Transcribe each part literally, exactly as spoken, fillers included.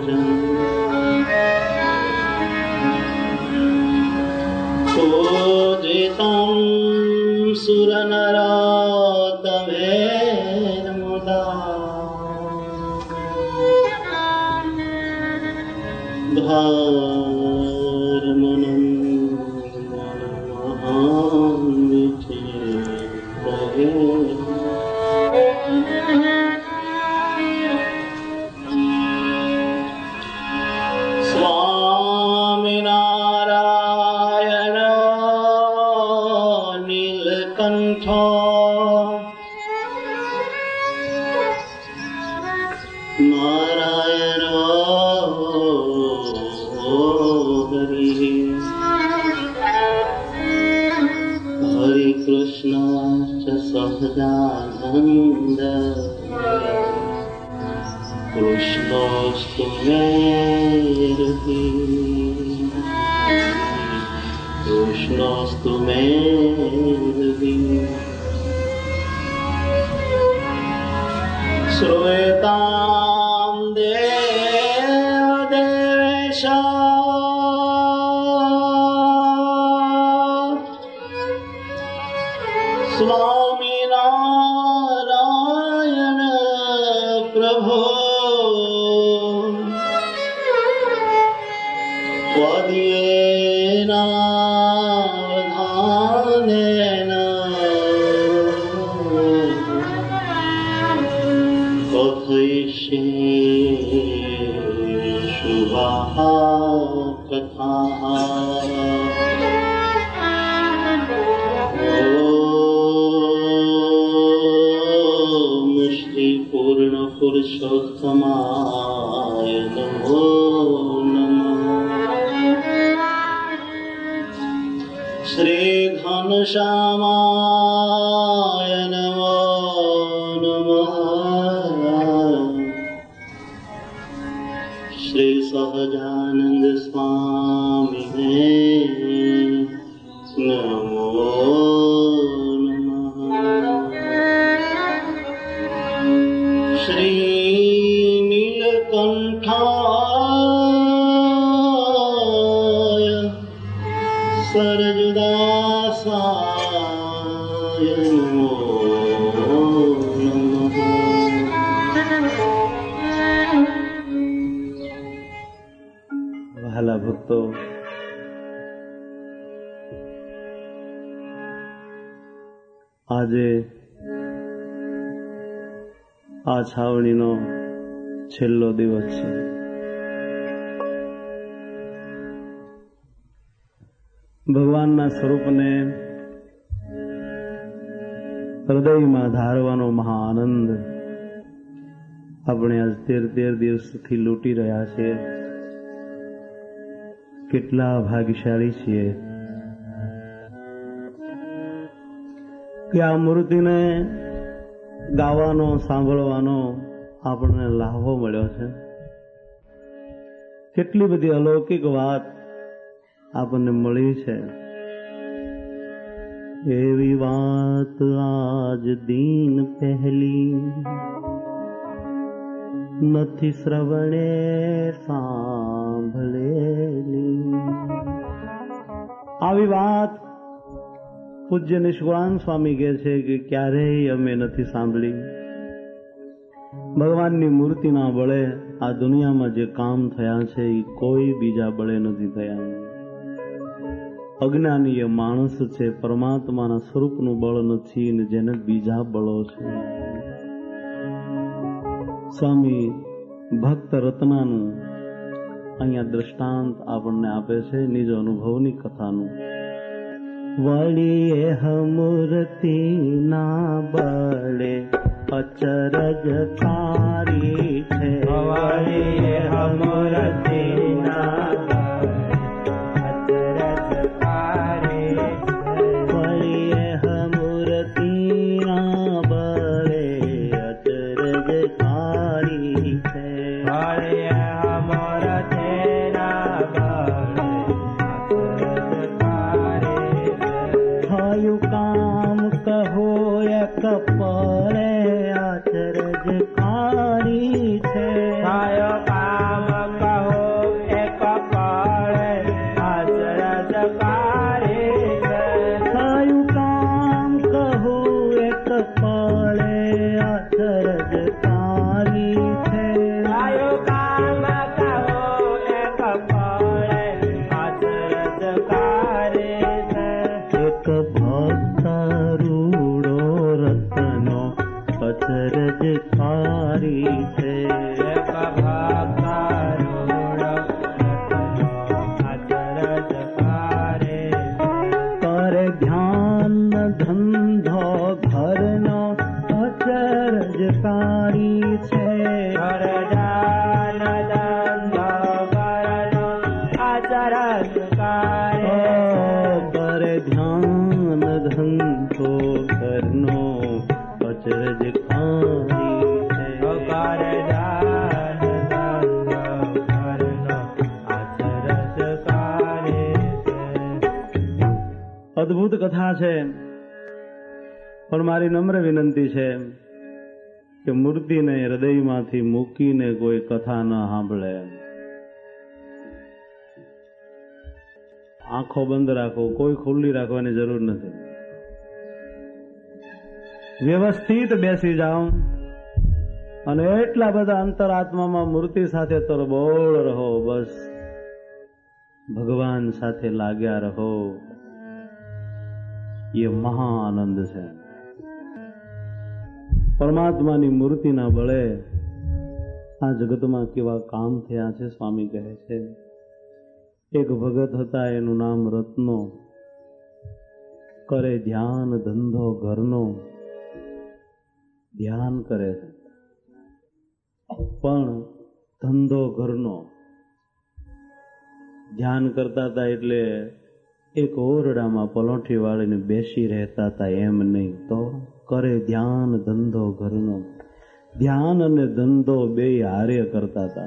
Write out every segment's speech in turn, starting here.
भजन पूजितं सुरनरोत्तमेन मुदा स्वामिनारायण नीलकंठ नारायण हरि कृष्ण च सहजानंद कृष्णोऽस्तु मे हृदि कृष्णोऽस्तु मे हृदि श्रूयतां देव देवेश स्वामिनारायण प्रभो त्वदीयेनावधानेन कथयिष्ये शुभाः कथाः पूर्ण पुरुषोत्तमाय नमो नमः श्री घनश्यामाय नमो नमः श्री सहजानंद स्वामिने नमो श्री नीलकंठाय सरजुदासाय नमो नमः वहाला भक्तो આજે આ છાવણીનો છેલ્લો દિવસ છે. ભગવાનના સ્વરૂપને હૃદયમાં ધારવાનો મહા આનંદ આપણે આજ તેર તેર દિવસથી લૂંટી રહ્યા છીએ. કેટલા ભાગ્યશાળી છીએ કે આ મૂર્તિને ગાવાનો સાંભળવાનો આપણને લાભો મળ્યો છે. કેટલી બધી અલૌકિક વાત આપણને મળી છે. એવી વાત આજ દિન પહેલી નથી શ્રવણે સાંભળેલી. આવી વાત પૂજ્ય નિષ્કુળાન સ્વામી કહે છે કે ક્યારેય અમે નથી સાંભળી. ભગવાનની મૂર્તિના બળે આ દુનિયામાં જે કામ થયા છે એ કોઈ બીજા બળે નથી થયા. અજ્ઞાની એ માણસ છે, પરમાત્માના સ્વરૂપનું બળ નથી ને જેને બીજા બળો છે. સ્વામી ભક્ત રત્નાનું અહીંયા દ્રષ્ટાંત આપણને આપે છે નિજ અનુભવની કથાનું. વળી મૂર્તિ ના બળે અચરજ તારી છે. વળી મૂર્તિ ના અચરજ તારી વળી મૂર્તિ ના બળે અચરજ તારી છે. કપરે અચરજ કારી છે. કામ અદ્ભુત કથા છે, પણ મારી નમ્ર વિનંતી છે કે મૂર્તિને હૃદયમાંથી મૂકીને કોઈ કથા ન સાંભળે. આંખો બંધ રાખો, કોઈ ખુલ્લી રાખવાની જરૂર નથી. વ્યવસ્થિત બેસી જાઓ અને એટલા બધા અંતરાત્મામાં મૂર્તિ સાથે તરબોળ રહો. બસ ભગવાન સાથે લાગ્યા રહો. એ મહા આનંદ છે. પરમાત્માની મૂર્તિના બળે આ જગતમાં કેવા કામ થયા છે. સ્વામી કહે છે, એક ભગત હતા, એનું નામ રત્નો. કરે ધ્યાન ધંધો ઘરનો. ધ્યાન કરે પણ ધંધો ઘરનો. ધ્યાન કરતા હતા એટલે એક ઓરડામાં પલોઠી વાળીને બેસી રહેતા હતા એમ નહીં, તો કરે ધ્યાન ધંધો ઘરનો. ધ્યાન અને ધંધો બે હારે કરતા હતા.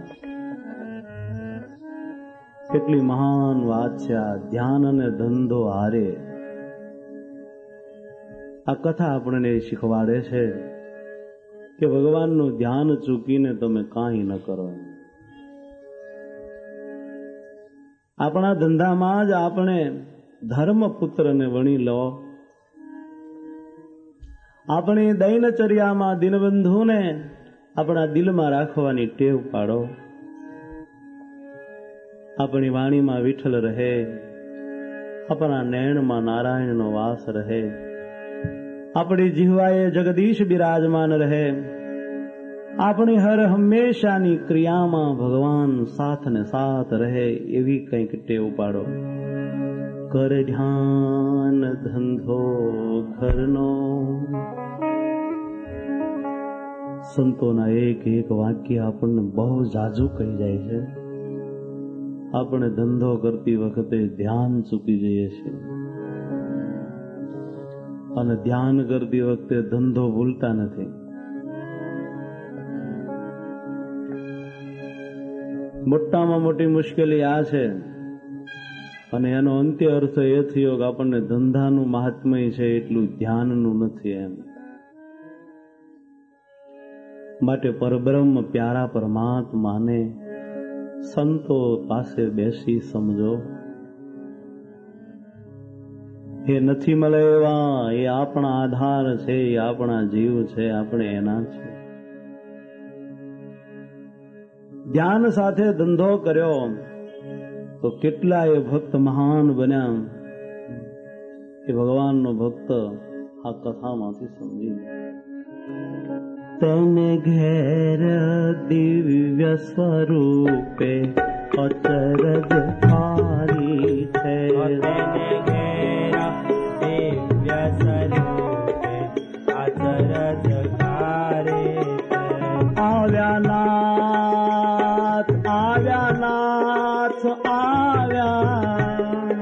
કેટલી મહાન વાત છે આ, ધ્યાન અને ધંધો હારે. આ કથા આપણને શીખવાડે છે કે ભગવાનનું ધ્યાન ચૂકીને તમે કાંઈ ન કરો. આપણા ધંધામાં જ આપણે ધર્મપુત્રને વણી લો. આપણી દૈનચર્યામાં દિનબંધુને આપણા દિલમાં રાખવાની ટેવ પાડો. આપણી વાણીમાં વિઠ્ઠલ રહે, આપણા નયનમાં નારાયણનો વાસ રહે, આપણી જીહવાએ જગદીશ બિરાજમાન રહે, આપણી હર હંમેશાની ક્રિયામાં ભગવાન સાથ ને સાથ રહે, એવી કંઈક ટેવ પાડો. કર ધ્યાન ધંધો ઘરનો. સંતોના એક એક વાક્ય આપણને બહુ જાજુ કહી જાય છે. આપણે ધંધો કરતી વખતે ધ્યાન ચૂકી જઈએ છીએ અને ધ્યાન કરતી વખતે ધંધો ભૂલતા નથી. મોટામાં મોટી મુશ્કેલી આ છે, અને એનો અંત્ય અર્થ એ થયો કે આપણને ધંધાનું મહાત્મ્ય છે એટલું ધ્યાનનું નથી. એમ માટે પરબ્રહ્મ પ્યારા પરમાત્માને સંતો પાસે બેસી સમજો. એ નથી મળે એવા, એ આપણા આધાર છે, એ આપણા જીવ છે, આપણે એના છે. ધ્યાન સાથે ધંધો કર્યો તો કેટલાય ભક્ત મહાન બન્યા. એ ભગવાનનો ભક્ત આ કથામાંથી સમજી. તેને ઘેર દિવ્ય સ્વરૂપે અચરજ હારી છે. તેને ઘેર દિવ્ય સ્વરૂપે અચરજ હારી છે. આવ્યા નાથ, આવ્યા નાથ, આવ્યા.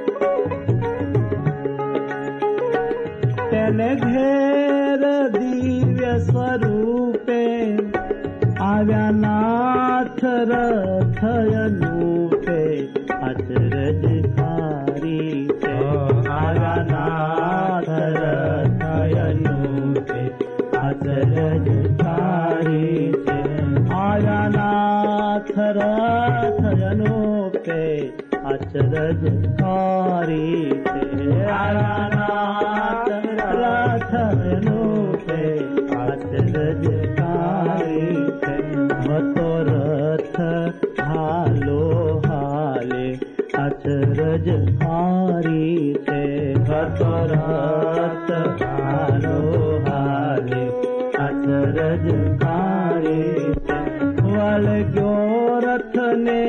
તેને ઘેર દિવ્ય સ્વરૂપે આવ્યા નાથ રથયનુપે અચરજ હારી છે. આવ્યા નાથ રથયનુપે અચરજ હારી છે. આવ્યા નાથ રથયનુપે અચરજ હારી છે. આવ્યા નાથ રથયનુપે અચરજ હારી છે. હતો રથ હાલો હાલે અચરજ હારી છે. હતો રથ હાલો હાલે અચરજ હારી છે. વળગ્યો રથને,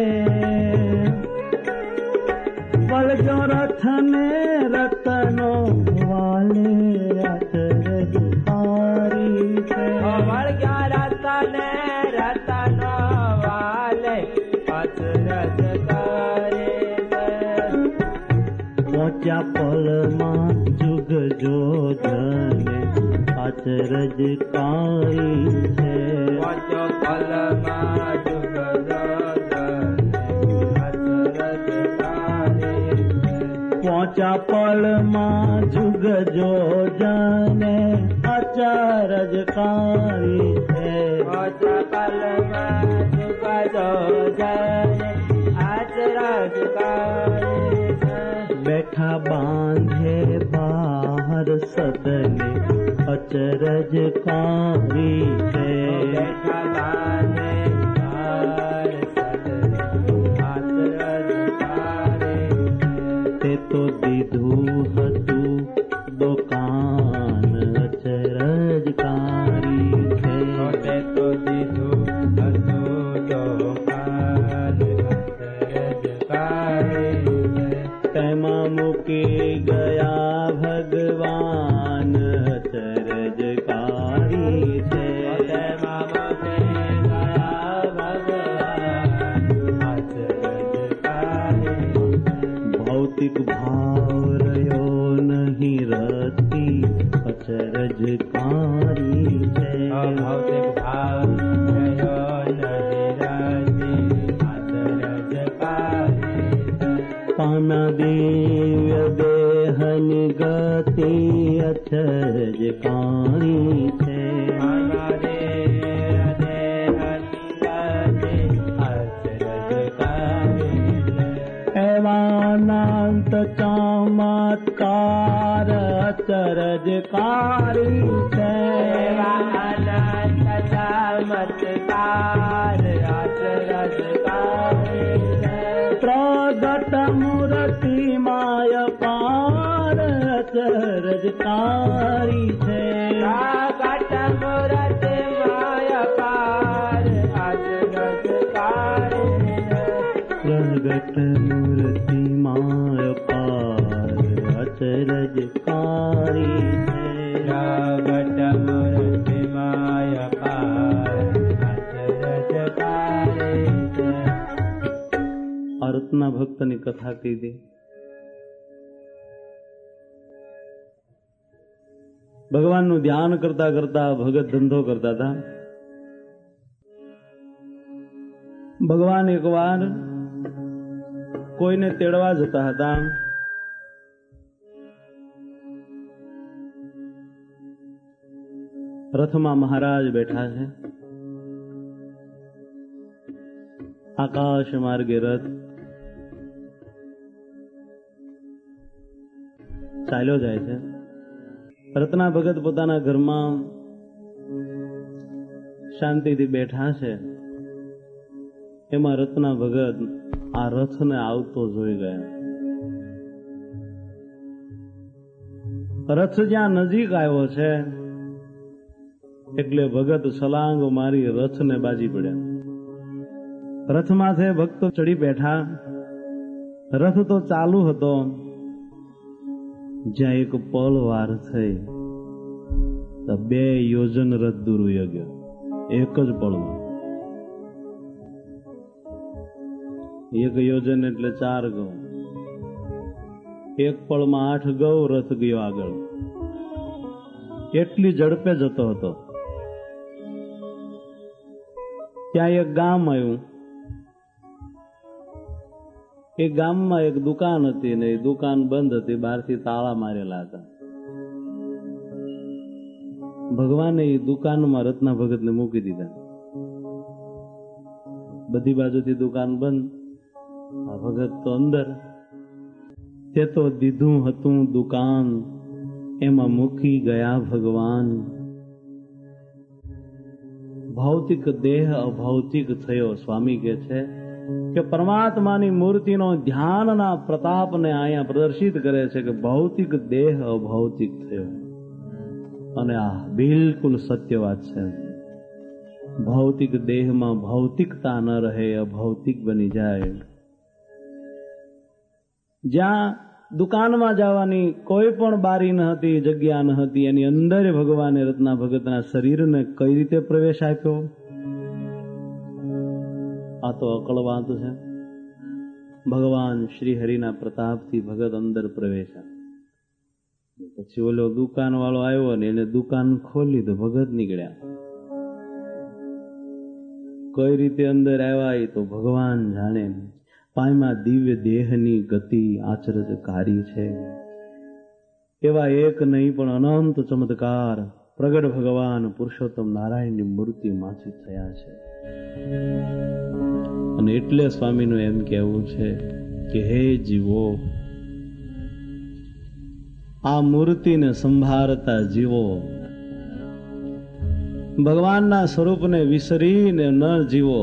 વળગ્યો રથને રતનો વાલે અચરજ હારી છે. વળગ્યા રતને રતનો વાલે અચરજ કરે છે. પહોંચ્યા પલમાં જુગ જોધને અચરજ કારી છે. પહોંચ્યો પલમાં જુગ જોધને આચા પળમાં જુગજો જાને અચરજકારી છે. આચા પળમાં જુગજો જાને અચરજકારી છે. બેઠા બાંધે બહાર સદને અચરજકારી છે. બેઠા બાંધે બહાર સદને અચરજકારી છે. તે તો દીધું હતું દુકાન અચરજકારી છે. તે તો દીધું હતું દુકાન અચરજકારી છે. તેમાં મૂકી ગયા ભગવાન અચરજકારી છે. તેમાં મૂકી ગયા ભગવાન અચરજકારી છે. ભૌતિક ભાવ રહ્યો નહીં રતી અચરજકારી છે. ભૌતિક ભાવ રહ્યો નહીં રતી અચરજકારી છે. પાના દિવ્ય દેહની ગતિ અચરજકારી છે. પાના દિવ્ય દેહની ગતિ અચરજકારી છે. એવાનંત ચમત્કાર અચરજકારી છે. અનંત ચમત્કાર અચરજકારી છે. પ્રગટ મૂર્તિ માય પાર અચરજકારી છે. પ્રગટ મૂર્તિ માય પાર અચરજકારી છે. પ્રગટ મૂર્તિ માય પાર અચરજકારી છે. પ્રગટ મૂર્તિ માય પાર અચરજકારી છે. અર્થના ભક્તની કથા કીધી. ભગવાનનું ધ્યાન કરતા કરતા ભગત ધંધો કરતા હતા. ભગવાન એક વાર કોઈને તેડવા જતા હતા. રથમાં મહારાજ બેઠા છે. આકાશ માર્ગે રથ ચાલ્યો જાય છે. રત્ના ભગત પોતાના ઘરમાં શાંતિથી બેઠા છે. એમાં રત્ના ભગત આ રથને આવતો જોઈ ગયા. રથ જ્યાં નજીક આવ્યો છે એટલે ભગત છલાંગ મારી રથને બાજી પડ્યા. રથમાંથી ભક્તો ચડી બેઠા. રથ તો ચાલુ હતો. જ્યાં એક પલ વાર થઈ તો બે યોજન રથ દૂર વયો ગયો. એક જ પળમાં. એક યોજન એટલે ચાર ગૌ. એક પળમાં આઠ ગૌ રથ ગયો આગળ. એટલી ઝડપે જતો હતો. ત્યાં એક ગામ આવ્યું. એ ગામમાં એક દુકાન હતી ને એ દુકાન બંધ હતી. બહારથી તાળા મારેલા હતા. ભગવાને એ દુકાનમાં રત્ના ભગતને મૂકી દીધા. બધી બાજુથી દુકાન બંધ. આ ભગત તો અંદર. તે તો દીધું હતું દુકાન, એમાં મૂકી ગયા ભગવાન. ભૌતિક દેહ અભૌતિક થયો. સ્વામી કહે છે કે પરમાત્માની મૂર્તિનો ધ્યાનના પ્રતાપને અહીંયા પ્રદર્શિત કરે છે કે ભૌતિક દેહ અભૌતિક થયો. અને આ બિલકુલ સત્ય વાત છે. ભૌતિક દેહમાં ભૌતિકતા ન રહે, અભૌતિક બની જાય. જ્યાં દુકાનમાં જવાની કોઈ પણ બારી ન હતી, જગ્યા ન હતી, એની અંદર ભગવાને રત્ના ભગતના શરીરને કઈ રીતે પ્રવેશ આપ્યો? આ તો અકળ વાત છે. ભગવાન શ્રી હરિના પ્રતાપથી ભગત અંદર પ્રવેશ્યા. પછી ઓલો દુકાન વાળો આવ્યો ને એને દુકાન ખોલી તો ભગત નીકળ્યા. કઈ રીતે અંદર આવ્યા એ તો ભગવાન જાણે. પાયમાં દિવ્ય દેહની ગતિ આચરજકારી છે. એવા એક નહીં પણ અનંત ચમત્કાર પ્રગટ ભગવાન પુરુષોત્તમ નારાયણની મૂર્તિમાંથી થયા છે. અને એટલે સ્વામીનું એમ કહેવું છે કે હે જીવો, આ મૂર્તિને સંભાળતા જીવો, ભગવાનના સ્વરૂપને વિસરીને ન જીવો.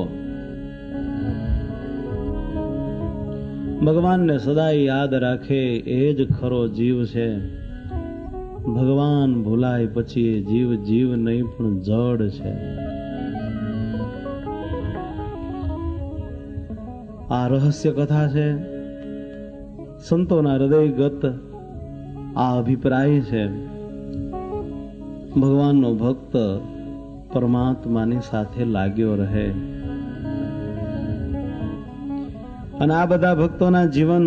ભગવાનને સદાય યાદ રાખે એ જ ખરો જીવ છે. ભગવાન ભૂલાય પછી એ જીવ જીવ નહીં પણ જડ છે. આ રહસ્ય કથા છે. સંતોના હૃદયગત આ અભિપ્રાય છે. ભગવાનનો ભક્ત પરમાત્માની સાથે લાગ્યો રહે. અને આ બધા ભક્તોના જીવન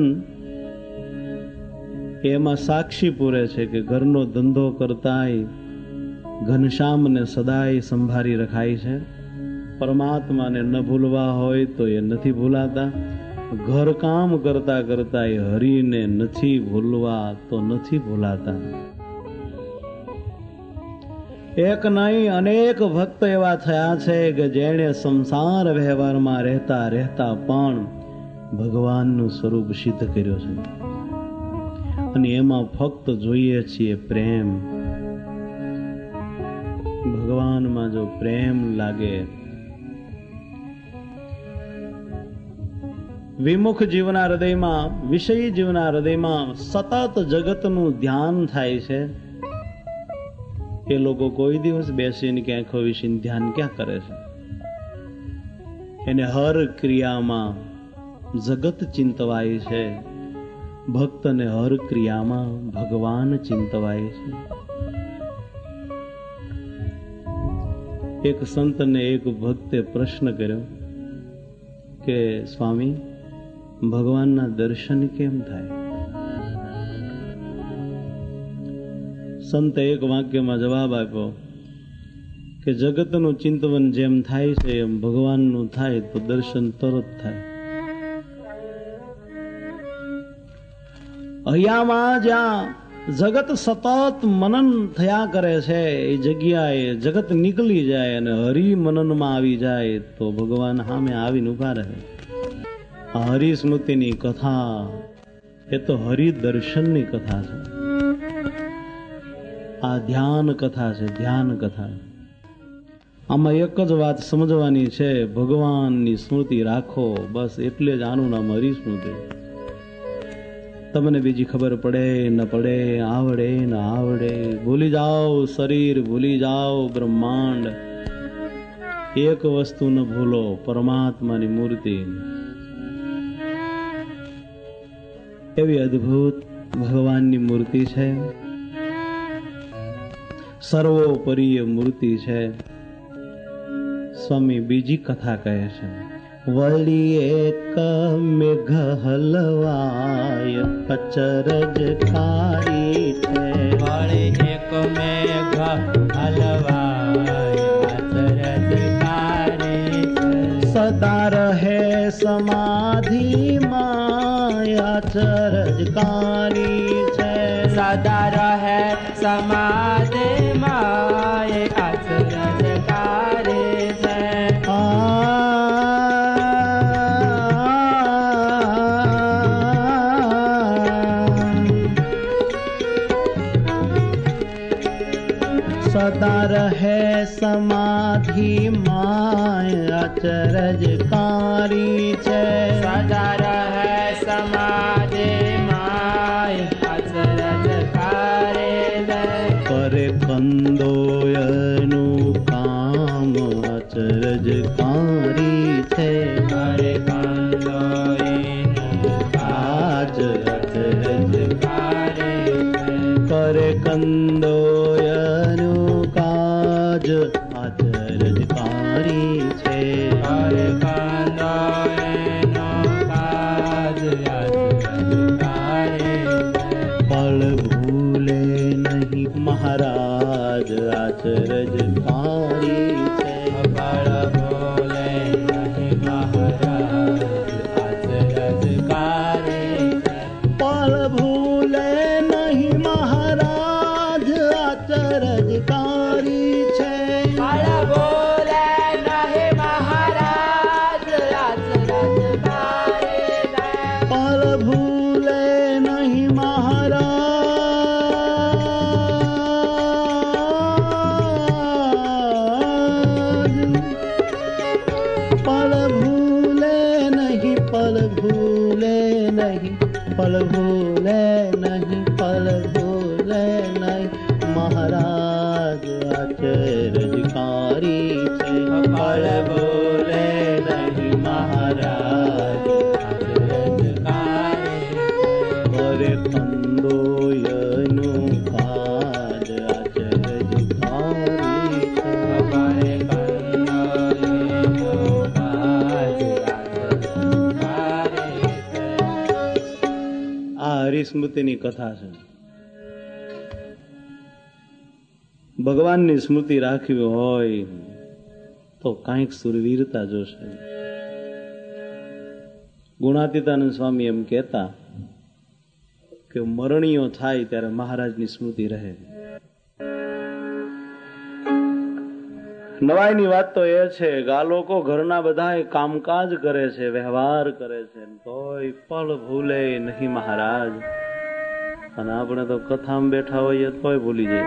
એમાં સાક્ષી પૂરે છે કે ઘરનો ધંધો કરતાય ઘનશ્યામને સદાય સંભાળી રખાય છે. પરમાત્માને ન ભૂલવા હોય તો એ નથી ભૂલાતા. ઘર કામ કરતા કરતા એ હરિને નથી ભૂલવા તો નથી ભૂલાતા. એક નહીં અનેક ભક્ત એવા થયા છે કે જેણે સંસાર વ્યવહારમાં રહેતા રહેતા પણ ભગવાનનું સ્વરૂપ સિદ્ધ કર્યો છે. અને એમાં ફક્ત જોઈએ છીએ પ્રેમ. ભગવાનમાં જો પ્રેમ લાગે, વિમુખ જીવના હૃદયમાં, વિષયી જીવના હૃદયમાં સતત જગતનું ધ્યાન થાય છે. એ લોકો કોઈ દિવસ બેસીને કે આંખો વિશે ધ્યાન ક્યાં કરે છે? એને હર ક્રિયામાં જગત ચિંતવાય છે. ભક્તને હર ક્રિયામાં ભગવાન ચિંતવાય છે. એક સંતને એક ભક્તે પ્રશ્ન કર્યો કે સ્વામી, ભગવાનના દર્શન કેમ થાય? સંતે એક વાક્યમાં જવાબ આપ્યો કે જગતનું ચિંતવન જેમ થાય છે એમ ભગવાનનું થાય તો દર્શન તરત થાય. અહીંયામાં જ્યાં જગત સતત મનન થયા કરે છે એ જગ્યાએ જગત નીકળી જાય અને હરિ મનનમાં આવી જાય તો ભગવાન સામે આવીને ઉભા રહે. આ હરિસ્મૃતિની કથા એ તો હરિદર્શનની કથા છે. આ ધ્યાન કથા છે, ધ્યાન કથા. આમાં એક જ વાત સમજવાની છે, ભગવાનની સ્મૃતિ રાખો, બસ. એટલે જ આનું નામ હરિસ્મૃતિ. તમને બીજી ખબર પડે ન પડે, આવડે ન આવડે, ભૂલી જાઓ શરીર, ભૂલી જાઓ બ્રહ્માંડ, એક વસ્તુ ન ભૂલો, પરમાત્માની મૂર્તિ. એવી અદ્ભુત ભગવાનની મૂર્તિ છે. સર્વોપરીય મૂર્તિ છે. સ્વામી બીજી કથા કહે છે, વળી એક મેઘ હલવાય અચરજ કારી છે. વળી એક મેઘ હલવાય અચરજ કારી છે. સદા રહે સમાધિમાં અચરજકારી છે. સદા રહે સમાધિમાં અચરજકારી છે. સદા રહે સમાધિમાં અચરજકારી છે. સદા રહે સમાધિમાં અચરજકારી છે. કરે કંદોયનું કામ અચરજકારી છે. કરે કંદોયનું કાજ અચરજકારી છે. કરે કંદોયનું કાજ અચરજકારી છે. કરે કંદોય पल भूले नहीं, पल भूले नहीं, पल भूले नहीं, महाराज अचरजकारी छे। पल भूले नहीं महाराज अचरजकारी छे। अरे कंदोयनु काज अचरजकारी छे। अरे कंदोयनु काज अचरजकारी छे। आ હરિસ્મૃતિની કથા છે. ભગવાનની સ્મૃતિ રાખવી હોય તો કાંઈક સુરવીરતા જોશે. ગુણાતીતાનંદ સ્વામી એમ કહેતા કે મરણીઓ થાય ત્યારે મહારાજની સ્મૃતિ રહે. નવાઈની વાત તો એ છે કે આ લોકો ઘરના બધા કામકાજ કરે છે, વ્યવહાર કરે છે, તોય પળ ભૂલે નહીં મહારાજ. અને આપણે તો કથામાં બેઠા હોઈએ તોય ભૂલી જઈએ.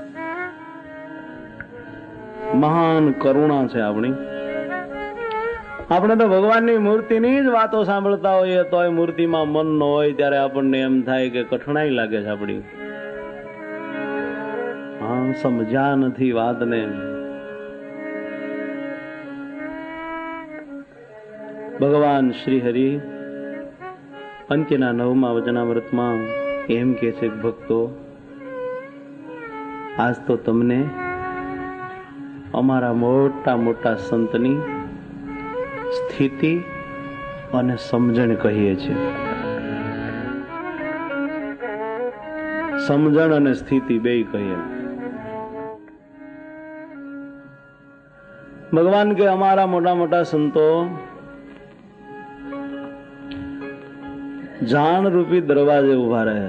મહાન કરુણા છે આપણી. આપણે તો ભગવાનની મૂર્તિની જ વાતો સાંભળતા હોઈએ તોય મૂર્તિમાં મન ન હોય ત્યારે આપણને એમ થાય કે કઠણાઈ લાગે છે આપણી. હા, સમજ્યા નથી વાતને. ભગવાન શ્રી હરિ અંત્યના નવમા વચનામૃતમાં એમ કે છે કે ભક્તો, આજ તો તમને અમારા મોટા મોટા સંતની સ્થિતિ અને સમજણ કહીએ છીએ. સમજણ અને સ્થિતિ બેય કહીએ. ભગવાન કે અમારા મોટા મોટા સંતો જાણ રૂપી દરવાજે ઉભા રહે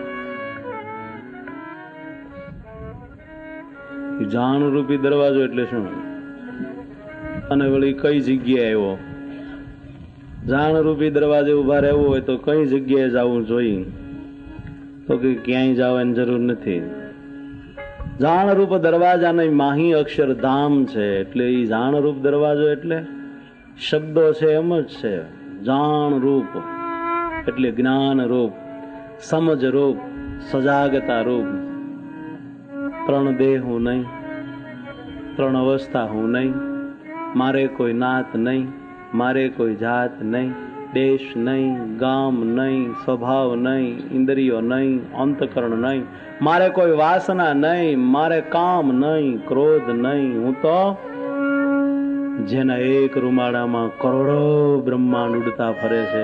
છે. જાણ રૂપી દરવાજો એટલે શું? અને વળી કઈ જગ્યાએ આવ્યો? જાણ રૂપી દરવાજે ઉભા રહેવું હોય તો કઈ જગ્યાએ જવું જોઈએ? તો કે ક્યાંય જવાની જરૂર નથી. જાણ રૂપ દરવાજાની માહી અક્ષરધામ છે. એટલે એ જાણ રૂપ દરવાજો એટલે શબ્દો છે એમ જ છે. જાણ રૂપ એટલે જ્ઞાન રૂપ, સમજ રૂપ, સજાગતા રૂપ. ત્રણ દેહ હું નહીં, ત્રણ અવસ્થા હું નહીં, મારે કોઈ નાત નહીં, મારે કોઈ જાત નહીં, દેશ નહીં, ગામ નહીં, સ્વભાવ નહીં, ઇન્દ્રિયો નહીં, અંતકરણ નહીં, મારે કોઈ વાસના નહીં, મારે કામ નહીં, ક્રોધ નહીં. હું તો જેના એક રૂમાડામાં કરોડો બ્રહ્માંડ ઉડતા ફરે છે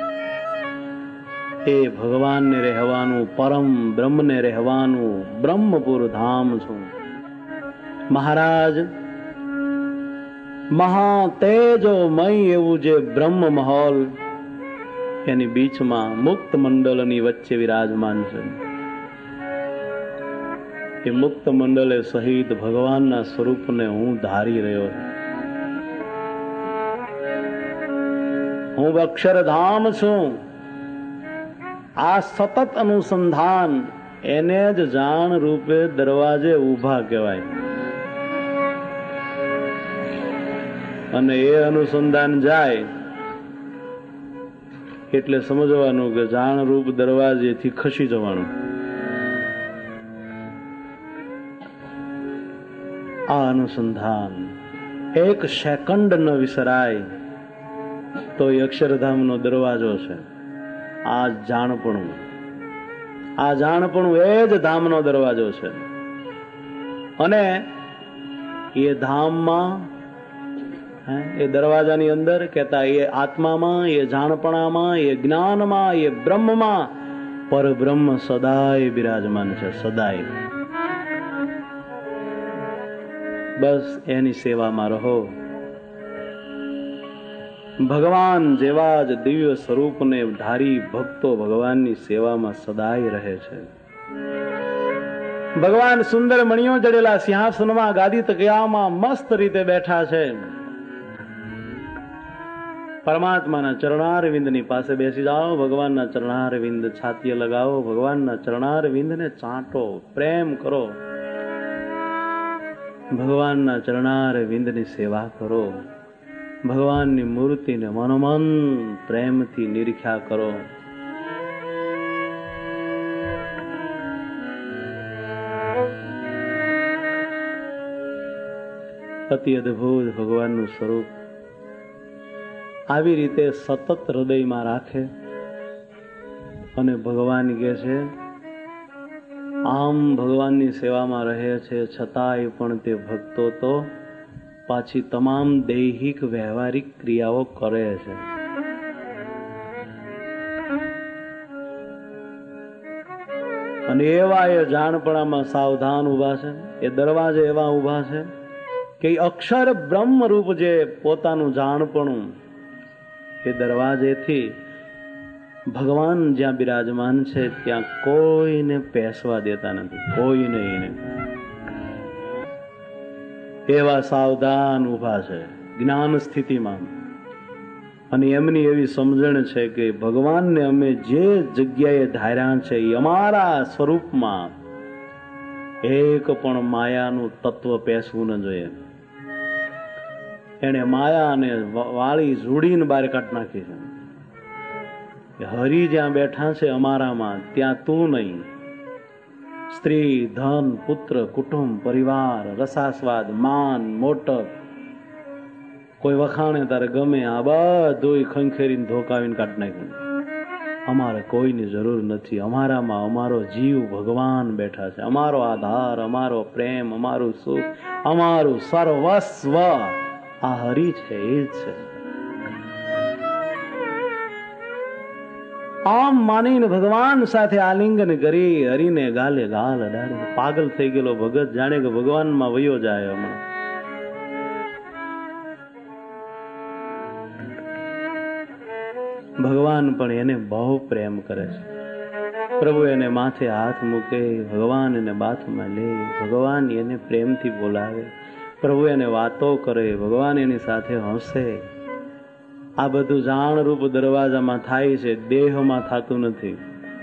એ ભગવાનને રહેવાનું, પરમ બ્રહ્મને રહેવાનું બ્રહ્મપુર ધામ છું. મહારાજ મહા તેજોમય એવું જે બ્રહ્મ મહોલ એની બીચમાં મુક્ત મંડળની વચ્ચે વિરાજમાન છે. એ મુક્ત મંડળે સહિત ભગવાનના સ્વરૂપને હું ધારી રહ્યો છું. હું અક્ષરધામ છું. આ સતત અનુસંધાન એને જ જાણ રૂપે દરવાજે ઊભા કહેવાય. અને એ અનુસંધાન જાય એટલે સમજવાનું કે જાણ રૂપ દરવાજેથી ખસી જવાનું. આ અનુસંધાન એક સેકન્ડ ન વિસરાય તો એ અક્ષરધામનો દરવાજો છે. આ જાણપણું, આ જાણપણું એ જ ધામનો દરવાજો છે. અને એ ધામમાં, એ દરવાજાની અંદર કહેતા એ આત્મામાં, એ જાણપણામાં, એ જ્ઞાનમાં, એ બ્રહ્મમાં પરબ્રહ્મ સદાય બિરાજમાન છે. સદાય. બસ એની સેવામાં રહો. ભગવાન જેવા જ દિવ્ય સ્વરૂપને ધારી ભક્તો ભગવાનની સેવામાં સદાય રહે છે. ભગવાન સુંદર મણિયો જડેલા સિંહાસનમાં ગાદી તકિયામાં મસ્ત રીતે બેઠા છે. પરમાત્માના ચરણારવિંદની પાસે બેસી જાઓ. ભગવાનના ચરણારવિંદ છાતીએ લગાવો. ભગવાનના ચરણારવિંદને ચાટો, પ્રેમ કરો. ભગવાનના ચરણારવિંદની સેવા કરો. ભગવાનની મૂર્તિને મનોમન પ્રેમથી નિરીખ્યા કરો. અતિ અદભુત ભગવાનનું સ્વરૂપ આવી રીતે સતત હૃદયમાં રાખે અને ભગવાન કહે છે આમ ભગવાનની સેવામાં રહે છે છતાંય પણ તે ભક્તો તો પાછી તમામ દૈહિક વ્યવહારિક ક્રિયાઓ કરે છે. અને એવા એ જાણપણામાં સાવધાન ઉભા છે, એ દરવાજે એવા ઉભા છે કે અક્ષર બ્રહ્મ રૂપ જે પોતાનું જાણપણું એ દરવાજેથી ભગવાન જ્યાં બિરાજમાન છે ત્યાં કોઈને પેસવા દેતા નથી, કોઈને એને એવા સાવધાન ઉભા છે જ્ઞાન સ્થિતિમાં. અને એમની એવી સમજણ છે કે ભગવાનને અમે જે જગ્યાએ ધાર્યા છે એ અમારા સ્વરૂપમાં એક પણ માયાનું તત્વ પેસવું ન જોઈએ. એને માયાને વાળી જોડીને બહાર કાઢ નાખી છે. હરિ જ્યાં બેઠા છે અમારામાં ત્યાં તું નહીં. સ્ત્રી, ધન, પુત્ર, કુટુંબ, પરિવાર, રસાસ્વાદ, માન, મોટક, કોઈ વખાણે તારે ગમે આ બધું ખંખેરીને ધોકાવીને કાઢી નાખ્યું. અમારે કોઈની જરૂર નથી. અમારામાં અમારો જીવ ભગવાન બેઠા છે. અમારો આધાર, અમારો પ્રેમ, અમારું સુખ, અમારું સર્વસ્વ આ હરિ છે, એ જ છે. આમ માનીને ભગવાન સાથે આલિંગન કરી હરિને ગાલે ગાલ અડાડે. પાગલ થઈ ગયેલો ભગત જાણે કે ભગવાનમાં વયો જાય. હમણાં ભગવાન પણ એને બહુ પ્રેમ કરે છે. પ્રભુ એને માથે હાથ મૂકે, ભગવાન એને બાથમાં લે, ભગવાન એને પ્રેમથી બોલાવે, પ્રભુ એને વાતો કરે, ભગવાન એની સાથે હસે. આ બધું જાણરૂપ દરવાજામાં થાય છે, દેહમાં થતું નથી.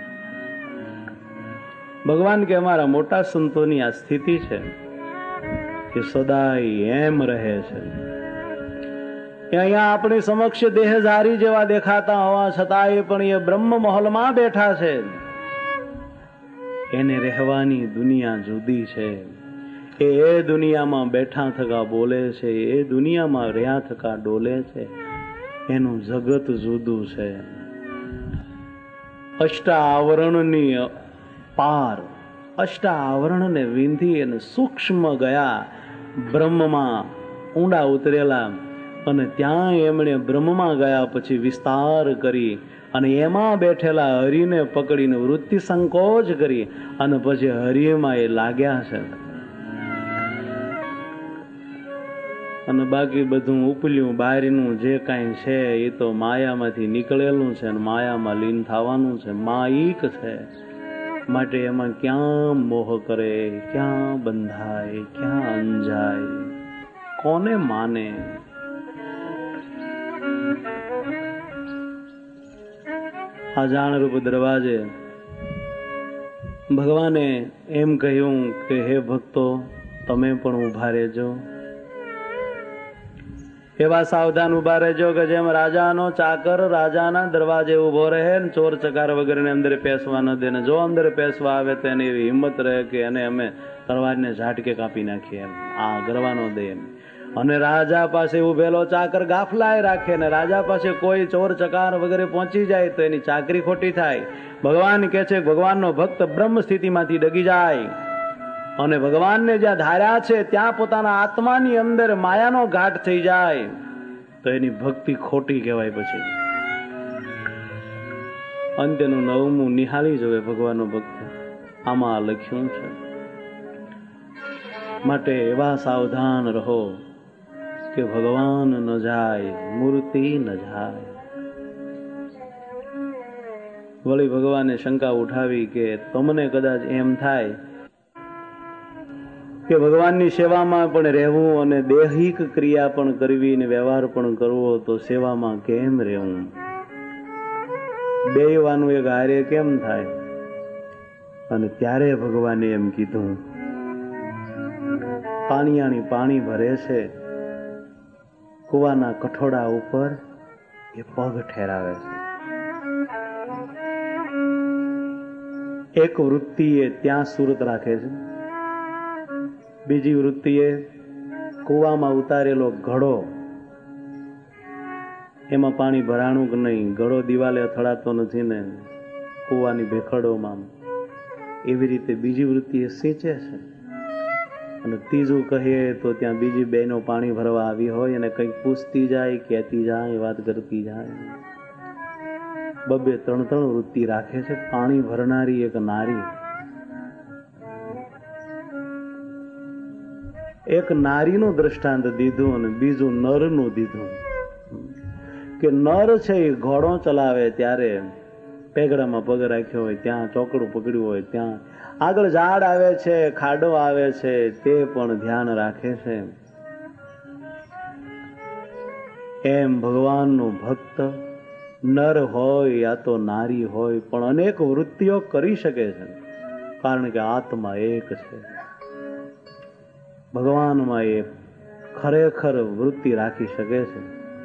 ભગવાન કે અમારા મોટા સંતોની આ સ્થિતિ છે કે સદાય એમ રહે છે. અહીંયા આપણી સમક્ષ દેહધારી જેવા દેખાતા હોવા છતાંય પણ એ બ્રહ્મ મહલમાં બેઠા છે. એને રહેવાની દુનિયા જુદી છે. એ એ દુનિયામાં બેઠા થકા બોલે છે, એ દુનિયામાં રહ્યા થકા ડોલે છે. એનું જગત જુદું છે. અષ્ટાવરણની પાર, અષ્ટાવરણને વિંધી અને સૂક્ષ્મ ગયા બ્રહ્મમાં ઊંડા ઉતરેલા. અને ત્યાં એમણે બ્રહ્મમાં ગયા પછી વિસ્તાર કરી અને એમાં બેઠેલા હરિને પકડીને વૃત્તિ સંકોચ કરી અને પછી હરિમાં એ લાગ્યા છે. અને બાકી બધું ઉપલ્યું બહારનું જે કાંઈ છે એ તો માયામાંથી નીકળેલું છે અને માયામાં લીન થવાનું છે, માયિક છે. માટે એમાં ક્યાં મોહ કરે, ક્યાં બંધાય, ક્યાં અંજાય, કોને માને? આ જાણરૂપ દરવાજે ભગવાને એમ કહ્યું કે હે ભક્તો, તમે પણ ઉભા રહેજો. એવા સાવધાન ઉભા રહેજો કે જેમ રાજાનો ચાકર રાજાના દરવાજે ઉભો રહે ને ચોર ચકાર વગેરેને અંદર પેસવા ન દે, ને જો અંદર પેસવા આવે તો એની એવી હિંમત રહે કે એને અમે તલવારને ઝાટકે કાપી નાખીએ, એમ આ ગરવા ન દે એમ. અને રાજા પાસે ઉભેલો ચાકર ગાફલાય રાખે ને રાજા પાસે કોઈ ચોર ચકાર વગેરે પહોંચી જાય તો એની ચાકરી ખોટી થાય. ભગવાન કે છે ભગવાનનો ભક્ત બ્રહ્મ સ્થિતિમાંથી ડગી જાય અને ભગવાનને જ્યાં ધાર્યા છે ત્યાં પોતાના આત્માની અંદર માયાનો ઘાટ થઈ જાય તો એની ભક્તિ ખોટી કહેવાય. પછી અંત્યનું નવમું નિહાળી જોવે ભગવાનનો ભક્ત. આમાં લખ્યું છે. માટે એવા સાવધાન રહો કે ભગવાન ન જાય, મૂર્તિ ન જાય. વળી ભગવાને શંકા ઉઠાવી કે તમને કદાચ એમ થાય કે ભગવાનની સેવામાં પણ રહેવું અને દૈહિક ક્રિયા પણ કરવી ને વ્યવહાર પણ કરવો તો સેવામાં કેમ રહેવું? બેયવાનું એક હારે કેમ થાય? અને ત્યારે ભગવાને એમ કીધું, પાણીયાણી પાણી ભરે છે કુવાના કઠોડા ઉપર એ પગ ઠેરાવે છે. એક વૃત્તિ એ ત્યાં સુરત રાખે છે, બીજી વૃત્તિએ કુવામાં ઉતારેલો ઘડો, એમાં પાણી ભરાણું કે નહીં, ઘડો દિવાલે અથડાતો નથી ને કુવાની ભેખડોમાં, એવી રીતે બીજી વૃત્તિ એ સિંચે છે. અને ત્રીજું કહીએ તો ત્યાં બીજી બહેનો પાણી ભરવા આવી હોય અને કંઈક પૂછતી જાય, કહેતી જાય, વાત કરતી જાય. બબે ત્રણ ત્રણ વૃત્તિ રાખે છે પાણી ભરનારી એક નારી. એક નારીનું દ્રષ્ટાંત દીધું અને બીજું નરનું દીધું કે નર છે એ ઘોડો ચલાવે ત્યારે પેગડામાં પગ રાખ્યો હોય, ત્યાં ચોકડું પકડ્યું હોય, ત્યાં આગળ ઝાડ આવે છે, ખાડો આવે છે, તે પણ ધ્યાન રાખે છે. એમ ભગવાનનો ભક્ત નર હોય યા તો નારી હોય પણ અનેક વૃત્તિઓ કરી શકે છે, કારણ કે આત્મા એક છે. ભગવાનમાં એ ખરેખર વૃત્તિ રાખી શકે છે.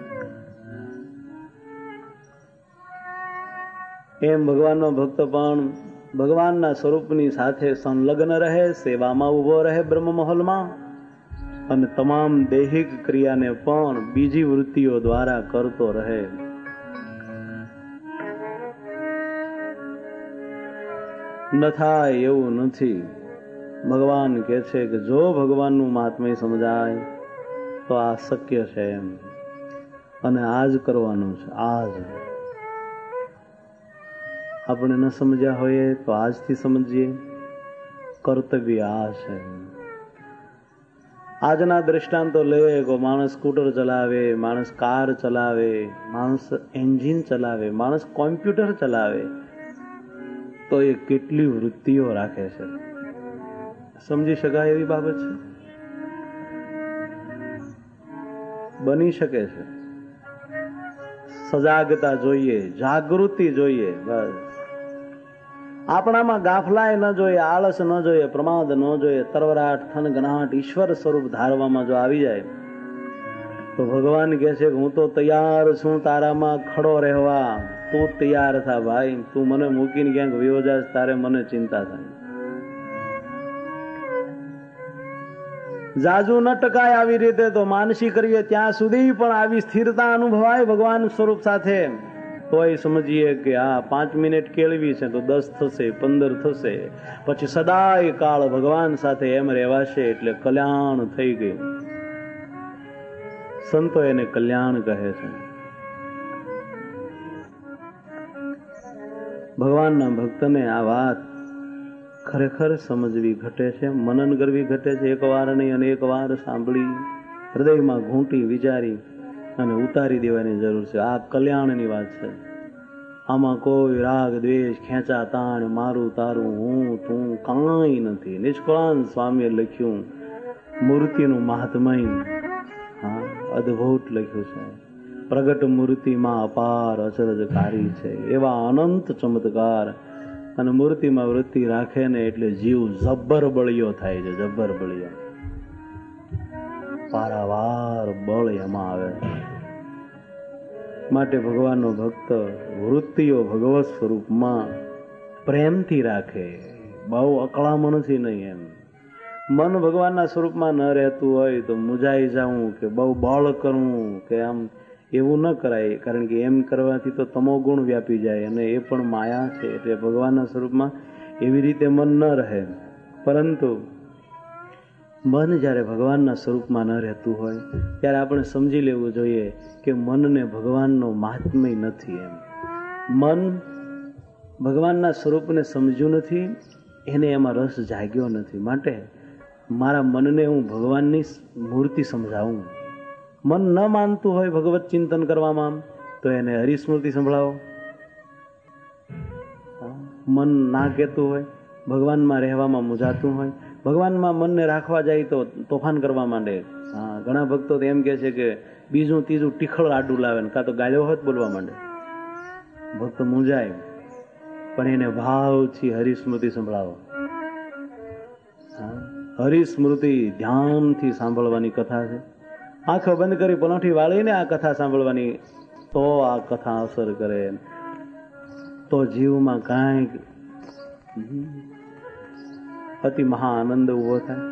એમ ભગવાનનો ભક્ત પણ ભગવાનના સ્વરૂપની સાથે સંલગ્ન રહે, સેવામાં ઉભો રહે બ્રહ્મ મહોલમાં, અને તમામ દૈહિક ક્રિયાને પણ બીજી વૃત્તિઓ દ્વારા કરતો રહે. ન થાય એવું નથી. ભગવાન કહે છે કે જો ભગવાનનું મહાત્મ્ય સમજાય તો આ શક્ય છે એમ, અને આજ કરવાનું છે. આજ આપણે ન સમજ્યા હોઈએ તો આજથી સમજીએ. કર્તવ્ય આ છે. આજના દ્રષ્ટાંતો લઈએ કે માણસ સ્કૂટર ચલાવે, માણસ કાર ચલાવે, માણસ એન્જિન ચલાવે, માણસ કોમ્પ્યુટર ચલાવે, તો એ કેટલી વૃત્તિઓ રાખે છે. સમજી શકાય એવી બાબત છે? બની શકે છે. સજાગતા જોઈએ, જાગૃતિ જોઈએ. બસ આપણામાં ગાફલાય ન જોઈએ, આળસ ન જોઈએ, પ્રમાદ ન જોઈએ. તરવરાટ, થનગનાટ ઈશ્વર સ્વરૂપ ધારવામાં જો આવી જાય તો ભગવાન કહે છે કે હું તો તૈયાર છું તારામાં ખડો રહેવા. તું તૈયાર થા ભાઈ, તું મને મૂકીને ક્યાંક વયો જાસ તારે મને ચિંતા થાય. જાજુ ન ટકાય આવી રીતે તો માનસી કરીએ ત્યાં સુધી પણ આવી સ્થિરતા અનુભવાય ભગવાન સ્વરૂપ સાથે. તોય સમજીએ કે આ પાંચ મિનિટ કેળવી છે તો દસ થશે, પંદર થશે, પછી સદાય કાળ ભગવાન સાથે એમ રહેવાશે એટલે કલ્યાણ થઈ ગયું. સંતો એને કલ્યાણ કહે છે. ભગવાનના ભક્તને આ વાત ખરેખર સમજવી ઘટે છે, મનન કરવી ઘટે છે. એક વાર નહીં અનેક વાર સાંભળી, હૃદયમાં ઘૂંટી વિચારી અને ઉતારી દેવાની જરૂર છે. આ કલ્યાણની વાત છે. આમાં કોઈ રાગ દ્વેષ, ખેંચા તાણ, મારું તારું, હું તું કાંઈ નથી. નિષ્કળાંત સ્વામીએ લખ્યું મૂર્તિનું મહાત્મય, હા અદ્ભુત લખ્યું છે. પ્રગટ મૂર્તિમાં અપાર અચરજકારી છે, એવા અનંત ચમત્કાર. અને મૂર્તિમાં વૃત્તિ રાખે ને એટલે જીવ જબ્બર બળિયો થાય છે. જબ્બર બળિયો, પારાવાર બળ એમાં આવે. માટે ભગવાનનો ભક્ત વૃત્તિઓ ભગવત સ્વરૂપમાં પ્રેમથી રાખે, બહુ અકળામણથી નહીં. એમ મન ભગવાનના સ્વરૂપમાં ન રહેતું હોય તો મુજાઈ જાઉં કે બહુ બળ કરવું કે આમ એવું ન કરાય, કારણ કે એમ કરવાથી તો તમો ગુણ વ્યાપી જાય અને એ પણ માયા છે. એટલે ભગવાનના સ્વરૂપમાં એવી રીતે મન ન રહે. પરંતુ મન જ્યારે ભગવાનના સ્વરૂપમાં ન રહેતું હોય ત્યારે આપણે સમજી લેવું જોઈએ કે મનને ભગવાનનો મહાત્મ્ય નથી. એમ મન ભગવાનના સ્વરૂપને સમજ્યું નથી, એને એમાં રસ જાગ્યો નથી. માટે મારા મનને હું ભગવાનની મૂર્તિ સમજાવું. મન ન માનતું હોય ભગવત ચિંતન કરવામાં તો એને હરિસ્મૃતિ સંભળાવો. મન ના કહેતું હોય, ભગવાનમાં રહેવામાં મૂંઝાતું હોય, ભગવાનમાં મનને રાખવા જાય તો તોફાન કરવા માંડે. હા, ઘણા ભક્તો તો એમ કહે છે કે બીજું ત્રીજું ટીખળ આડું લાવે ને કાં તો ગાળ્યો હોત બોલવા માંડે. ભક્ત મૂંઝાય, પણ એને ભાવથી હરિસ્મૃતિ સંભળાવો. હરિસ્મૃતિ ધ્યાનથી સાંભળવાની કથા છે. આંખો બંધ કરી પલોઠી વાળીને આ કથા સાંભળવાની, તો આ કથા અસર કરે, તો જીવમાં કાંઈક અતિ મહા આનંદ ઉભો થાય.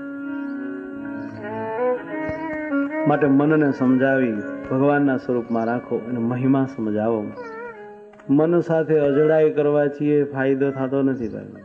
માટે મનને સમજાવી ભગવાનના સ્વરૂપમાં રાખો અને મહિમા સમજાવો. મન સાથે અજડાઈ કરવાથી એ ફાયદો થતો નથી ભાઈ.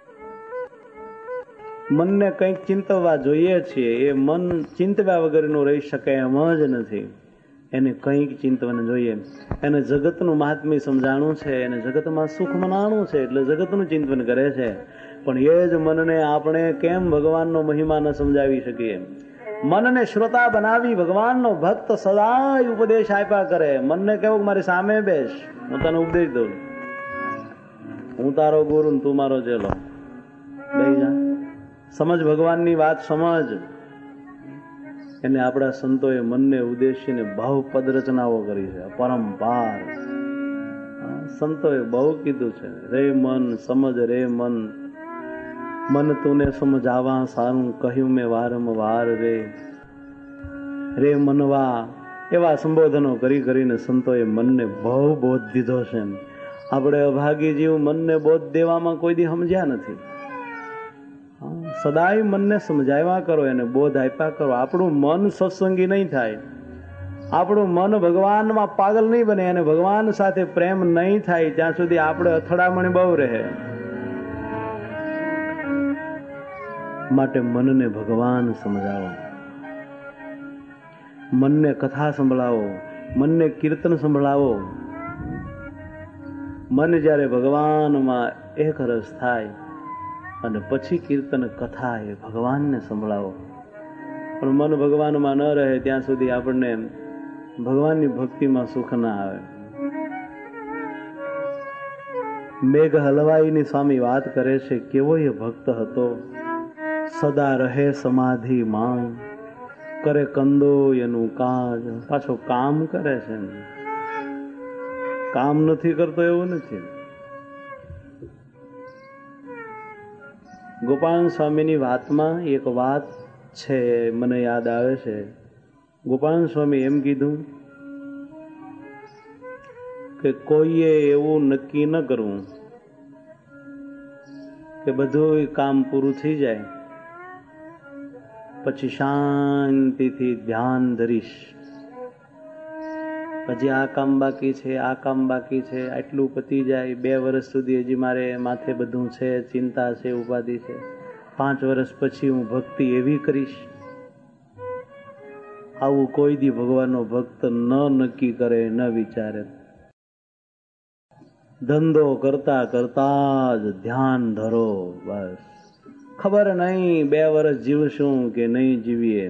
મનને કંઈક ચિંતવવા જોઈએ છીએ, એ મન ચિંતવ્યા વગરનું રહી શકે એમ જ નથી. એને કંઈક ચિંતવને જોઈએ. એને જગતનું મહાત્મ્ય સમજાણું છે, એને જગતમાં સુખ મનાણું છે એટલે જગતનું ચિંતન કરે છે. પણ એ જ મનને આપણે કેમ ભગવાનનો મહિમા ન સમજાવી શકીએ? મનને શ્રોતા બનાવી ભગવાનનો ભક્ત સદાય ઉપદેશ આપ્યા કરે. મનને કેવું મારી સામે બેસ, હું તને ઉપદેશ દઉં, હું તારો ગુરુ તું મારો ચેલો, બેહી જા, સમજ ભગવાનની વાત સમજ. એને આપણા સંતોએ મનને ઉદ્દેશીને બહુ પદ રચનાઓ કરી છે, પરંપાર. સંતોએ બહુ કીધું છે, રે મન સમજ રે મન, મન તુને સમજાવા સારું કહ્યું મેં વારંવાર રે, રે મનવા. એવા સંબોધનો કરી કરીને સંતોએ મનને બહુ બોધ દીધો છે. આપણે અભાગી જીવ મનને બોધ દેવામાં કોઈ દી સમજ્યા નથી. સદાય મનને સમજાવ્યા કરો, એને બોધ આપ્યા કરો. આપણું મન સત્સંગી નહીં થાય, આપણું મન ભગવાનમાં પાગલ નહીં બને, અને ભગવાન સાથે પ્રેમ નહીં થાય ત્યાં સુધી આપણે અથડામણ બહુ રહે. માટે મનને ભગવાન સમજાવો, મનને કથા સંભળાવો, મનને કીર્તન સંભળાવો. મન જ્યારે ભગવાનમાં એક રસ થાય અને પછી કીર્તન કથા એ ભગવાનને સંભળાવો. પણ મન ભગવાનમાં ન રહે ત્યાં સુધી આપણને ભગવાનની ભક્તિમાં સુખ ના આવે. મેઘ હલવાઈની સ્વામી વાત કરે છે, કેવો એ ભક્ત હતો, સદા રહે સમાધિ માં, કરે કંદો એનું કાજ. પાછો કામ કરે છે, કામ નથી કરતો એવું નથી. ગોપાલ સ્વામીની વાતમાં એક વાત છે, મને યાદ આવે છે. ગોપાલ સ્વામી એમ કીધું કે કોઈએ એવું નક્કી ન કરવું કે બધું કામ પૂરું થઈ જાય પછી શાંતિથી ધ્યાન ધરીશ, પછી આ કામ બાકી છે, આ કામ બાકી છે, આટલું પતી જાય, બે વર્ષ સુધી હજી મારે માથે બધું છે, ચિંતા છે, ઉપાધિ છે, પાંચ વર્ષ પછી હું ભક્તિ એવી કરીશ. આવું કોઈ દી ભગવાનનો ભક્ત ન નક્કી કરે, ન વિચારે. ધંધો કરતા કરતા જ ધ્યાન ધરો, બસ. ખબર નહીં બે વર્ષ જીવશું કે નહીં જીવીએ.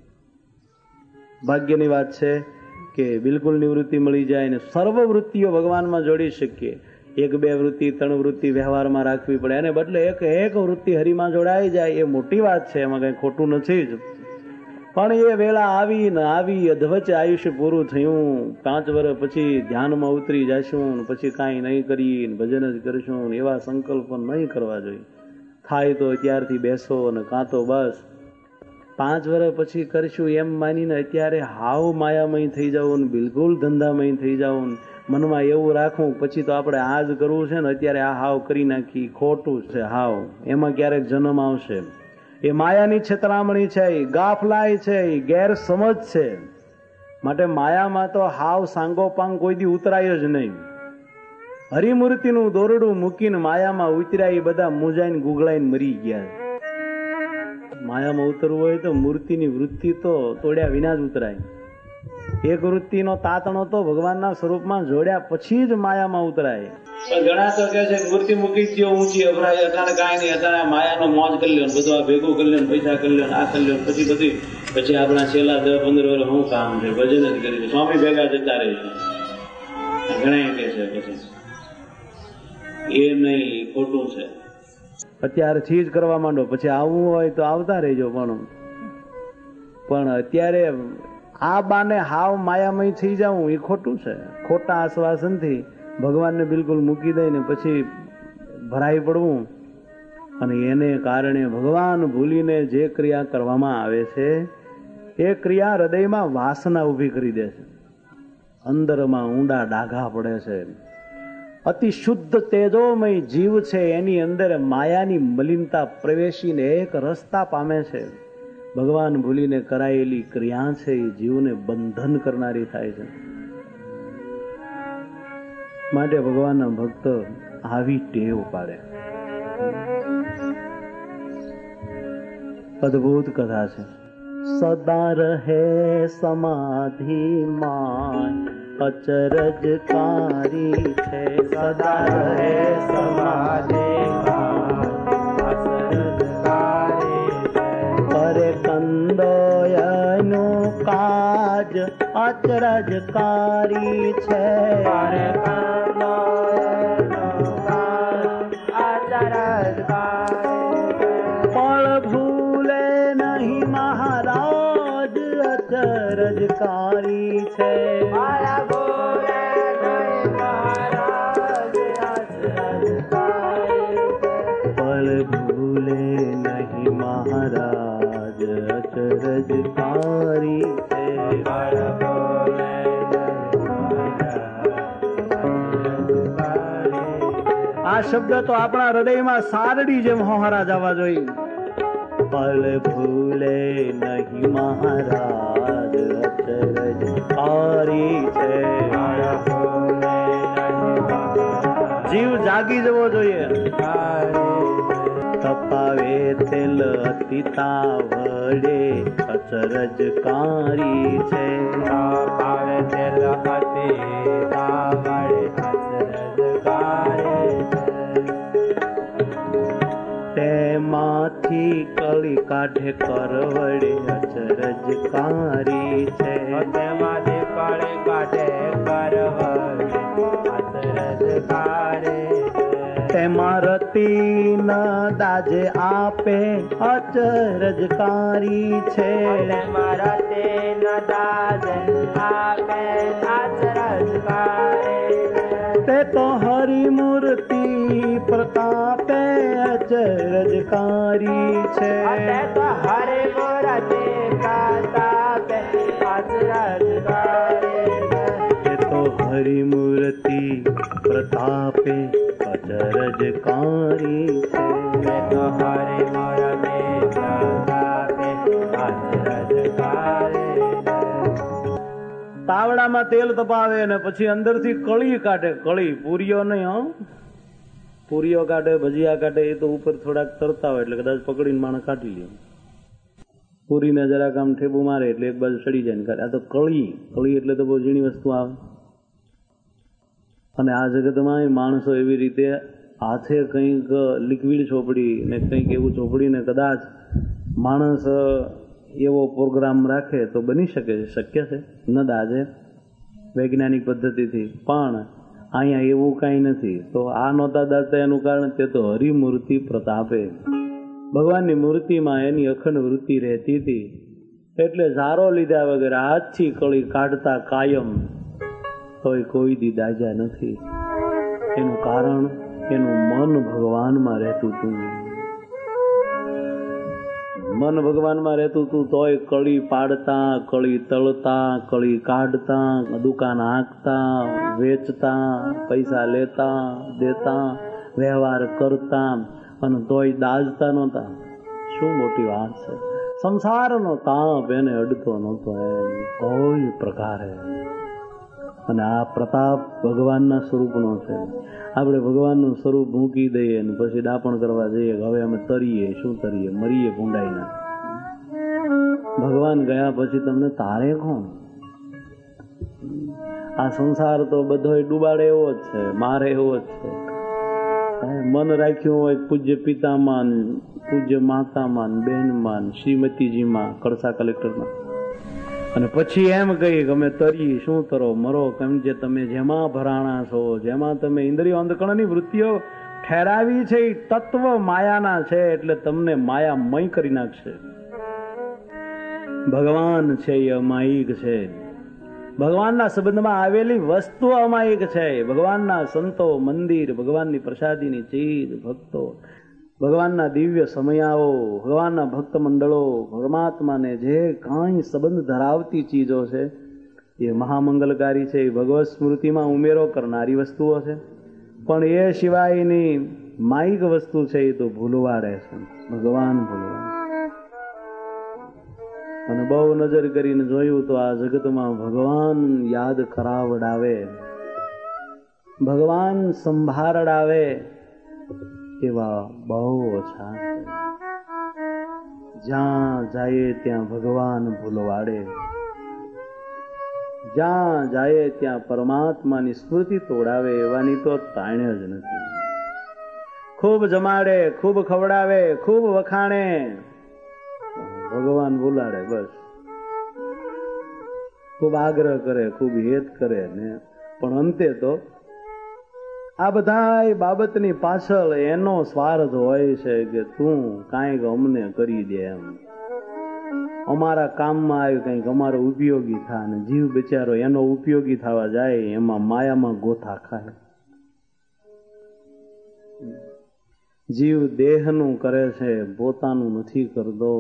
ભાગ્યની વાત છે કે બિલકુલ નિવૃત્તિ મળી જાય ને સર્વ વૃત્તિઓ ભગવાનમાં જોડી શકીએ. એક બે વૃત્તિ ત્રણ વૃત્તિ વ્યવહારમાં રાખવી પડે, એને બદલે એક એક વૃત્તિ હરિમાં જોડાઈ જાય, એ મોટી વાત છે, એમાં કઈ ખોટું નથી જ. પણ એ વેળા આવી ને આવી અધવચ્ચે આયુષ્ય પૂરું થયું, પાંચ વર્ષ પછી ધ્યાનમાં ઉતરી જશું, પછી કાંઈ નહીં કરીએ, ભજન જ કરીશું, એવા સંકલ્પ નહીં કરવા જોઈએ. થાય તો અત્યારથી બેસો, અને કાં તો બસ પાંચ વર્ષ પછી કરીશું એમ માનીને અત્યારે હાવ માયામય થઈ જવું, બિલકુલ ધંધામય થઈ જવું, મનમાં એવું રાખવું પછી તો આપણે આ જ કરવું છે ને અત્યારે આ હાવ કરી નાખી, ખોટું છે હાવ. એમાં ક્યારેક જન્મ આવશે. એ માયાની છેતરામણી છે, એ ગાફલાઈ છે, એ ગેરસમજ છે. માટે માયામાં તો હાવ સાંગોપાંગ કોઈ દી ઉતરાય જ નહીં. હરિમૂર્તિનું દોરડું મૂકીને માયામાં ઉતર્યા એ બધા મૂંઝાઈને ગુગળાઈને મરી ગયા. માયામાં ઉતરવું હોય તો મૂર્તિની વૃત્તિ તો તોડ્યા વિના જ ઉતરાય. એક વૃત્તિનો તાતણો તો ભગવાનના સ્વરૂપમાં જોડ્યા પછી જ માયામાં ઉતરાય. પણ ઘણા તો કહે છે મૂર્તિ મૂકી જ ઊંચી અભરાય, અટાણે કાંઈ નહીં, અટાણે માયાનો મોજ કરી લ્યો, બધું આ ભેગું કરી લ્યો, પૈસા કરી લ્યો, આ કરી લ્યો, પછી બધી પછી આપણા છેલ્લા દસ પંદર વર્ષ શું કામ છે, ભજન જ કરી સ્વામી ભેગા જતા રહીશું. ઘણા કહે છે પછી એ નહીં, ખોટું છે. અત્યારથી જ કરવા માંડો, પછી આવવું હોય તો આવતા રહેજો. પણ પણ અત્યારે આ બાને હાવ માયામય થઈ જવું એ ખોટું છે. ખોટા આશ્વાસનથી ભગવાનને બિલકુલ મૂકી દઈને પછી ભરાઈ પડવું, અને એને કારણે ભગવાન ભૂલીને જે ક્રિયા કરવામાં આવે છે એ ક્રિયા હૃદયમાં વાસના ઊભી કરી દે છે, અંદરમાં ઊંડા ડાઘા પડે છે. અતિ શુદ્ધ તેજોમય જીવ છે, એની અંદર માયાની મલિનતા પ્રવેશીને એક રસ્તા પામે છે. ભગવાન ભૂલીને કરાયેલી ક્રિયા છે એ જીવને બંધન કરનારી થાય છે. માટે ભગવાનના ભક્ત આવી ટેવ પાડે. અદભુત કથા છે. સદા રહે સમાધિમાં અચરજકારી છે, સદા રહે સમાધિમાં અચરજકારી છે. કરે કંદોયનું કાજ અચરજકારી છે, કરે કંદોયનું કાજ અચરજકારી. પળ ભૂલે નહીં મહારાજ અચરજકારી છે, પળ ભૂલે નહીં મહારાજ અચરજકારી છે. આ શબ્દ તો આપણા હૃદયમાં સારડી જેમ હોહરા જવા જોઈએ. પલ ભૂલે નહીં મહારાજ અચરજકારી છે. જીવ જાગી જવો જોઈએ. તપાવે તેલ અતિતા વડે અચરજકારી છે, તપાવે તેલ અતિતા વડે અચરજકારી છે. તેમાંથી કળી કાઢે કરવડે અચરજકારી છે, તેમાંથી કળી કાઢે કરવડે અચરજકારી. તેમાં રતી ન દાજે આપે અચરજકારી છે, તેમાં રતી ન દાજે આપે અચરજકારી. તે તો હરિમૂર્તિ પ્રતાપે અચરજકારી છે, તે તો હરિમૂર્તિ પ્રતાપે અચરજકારી. તે તો હરિમૂર્તિ પ્રતાપે અચરજકારી છે, તે તો હરિમૂર્તિ પ્રતાપે અચરજકારી. તાવડામાં તેલ તપાવે ને પછી અંદરથી કળી કાઢે. કળી પૂરીઓ નહીં, હો પૂરીઓ કાઢે, ભજીયા કાઢે, એ તો ઉપર થોડાક તરતા હોય એટલે કદાચ પકડીને માણસ કાઢી લે. પૂરીને જરાક આમ ઠેબુ મારે એટલે એક બાજુ સડી જાય ને. આ તો કળી. કળી એટલે તો બહુ ઝીણી વસ્તુ આવે. અને આ જગતમાં માણસો એવી રીતે હાથે કંઈક લિક્વિડ ચોપડી ને કંઈક એવું ચોપડીને કદાચ માણસ એવો પ્રોગ્રામ રાખે તો બની શકે છે, શક્ય છે, ન દાજે વૈજ્ઞાનિક પદ્ધતિથી. પણ અહીંયા એવું કાંઈ નથી. તો આ નહોતા દાજતા એનું કારણ તે તો હરિમૂર્તિ પ્રતાપે, ભગવાનની મૂર્તિમાં એની અખંડ વૃત્તિ રહેતી હતી. એટલે ઝારો લીધા વગર હાથથી કળી કાઢતા કાયમ તોય કોઈ દી દાજા નથી. એનું કારણ એનું મન ભગવાનમાં રહેતું હતું. મન ભગવાનમાં રહેતું હતું તોય કળી પાડતા, કળી તળતા, કળી કાઢતા, દુકાન હાંકતા, વેચતા, પૈસા લેતા દેતા, વ્યવહાર કરતા, અને તોય દાજતા નહોતા. શું મોટી વાત છે! સંસારનો તાપ એને અડતો નહોતો એમ કોઈ પ્રકારે. અને આ પ્રતાપ ભગવાનના સ્વરૂપનો છે. આપણે ભગવાનનું સ્વરૂપ મૂકી દઈએ ને પછી ડાપણ કરવા જઈએ હવે અમે તરીએ, શું તરીએ, મરીએ ભૂંડાઈના. ભગવાન ગયા પછી તમને તારે કોણ? આ સંસાર તો બધો ડૂબાડે એવો જ છે, મારે એવો જ છે. મન રાખ્યું હોય પૂજ્ય પિતામાં, પૂજ્ય માતામાં, બહેનમાં, શ્રીમતીજીમાં, કડસા કલેક્ટરમાં, અને પછી એમ કહી કે અમે તરી, શું તરો, મરો, કેમ જે તમે જેમાં ભરાણા છો, જેમાં તમે ઇન્દ્રિયો અંધકરણની વૃત્તિઓ ઠેરાવી છે એ તત્વ માયાના છે, એટલે તમને માયામય કરી નાખશે. ભગવાન છે એ અમાયિક છે. ભગવાનના સંબંધમાં આવેલી વસ્તુ અમાયિક છે. ભગવાનના સંતો, મંદિર, ભગવાનની પ્રસાદીની ચીજ, ભક્તો ભગવાનના દિવ્ય સમયાઓ, ભગવાનના ભક્ત મંડળો, પરમાત્માને જે કાંઈ સંબંધ ધરાવતી ચીજો છે એ મહામંગલકારી છે, એ ભગવત સ્મૃતિમાં ઉમેરો કરનારી વસ્તુઓ છે. પણ એ સિવાયની માયિક વસ્તુ છે એ તો ભૂલવાડે છે, ભગવાન ભૂલવાડે. અને બહુ નજર કરીને જોયું તો આ જગતમાં ભગવાન યાદ કરાવડાવે, ભગવાન સંભાળડાવે એવા બહુ ઓછા છે. જ્યાં જાય ત્યાં ભગવાન ભૂલવાડે, જ્યાં જાય ત્યાં પરમાત્માની સ્મૃતિ તોડાવે એવાની તો તાણ જ નથી. ખૂબ જમાડે, ખૂબ ખવડાવે, ખૂબ વખાણે, ભગવાન ભૂલાડે બસ. ખૂબ આગ્રહ કરે, ખૂબ હેત કરે ને, પણ અંતે તો આ બધા બાબતની પાછળ એનો સ્વાર્થ હોય છે કે તું કાંઈક અમને કરી દે, એમ અમારા કામમાં આવ્યું, કંઈક અમારો ઉપયોગી થાય. અને જીવ બિચારો એનો ઉપયોગી થવા જાય એમાં માયામાં ગોથા ખાય. જીવ દેહનું કરે છે, પોતાનું નથી કરતો.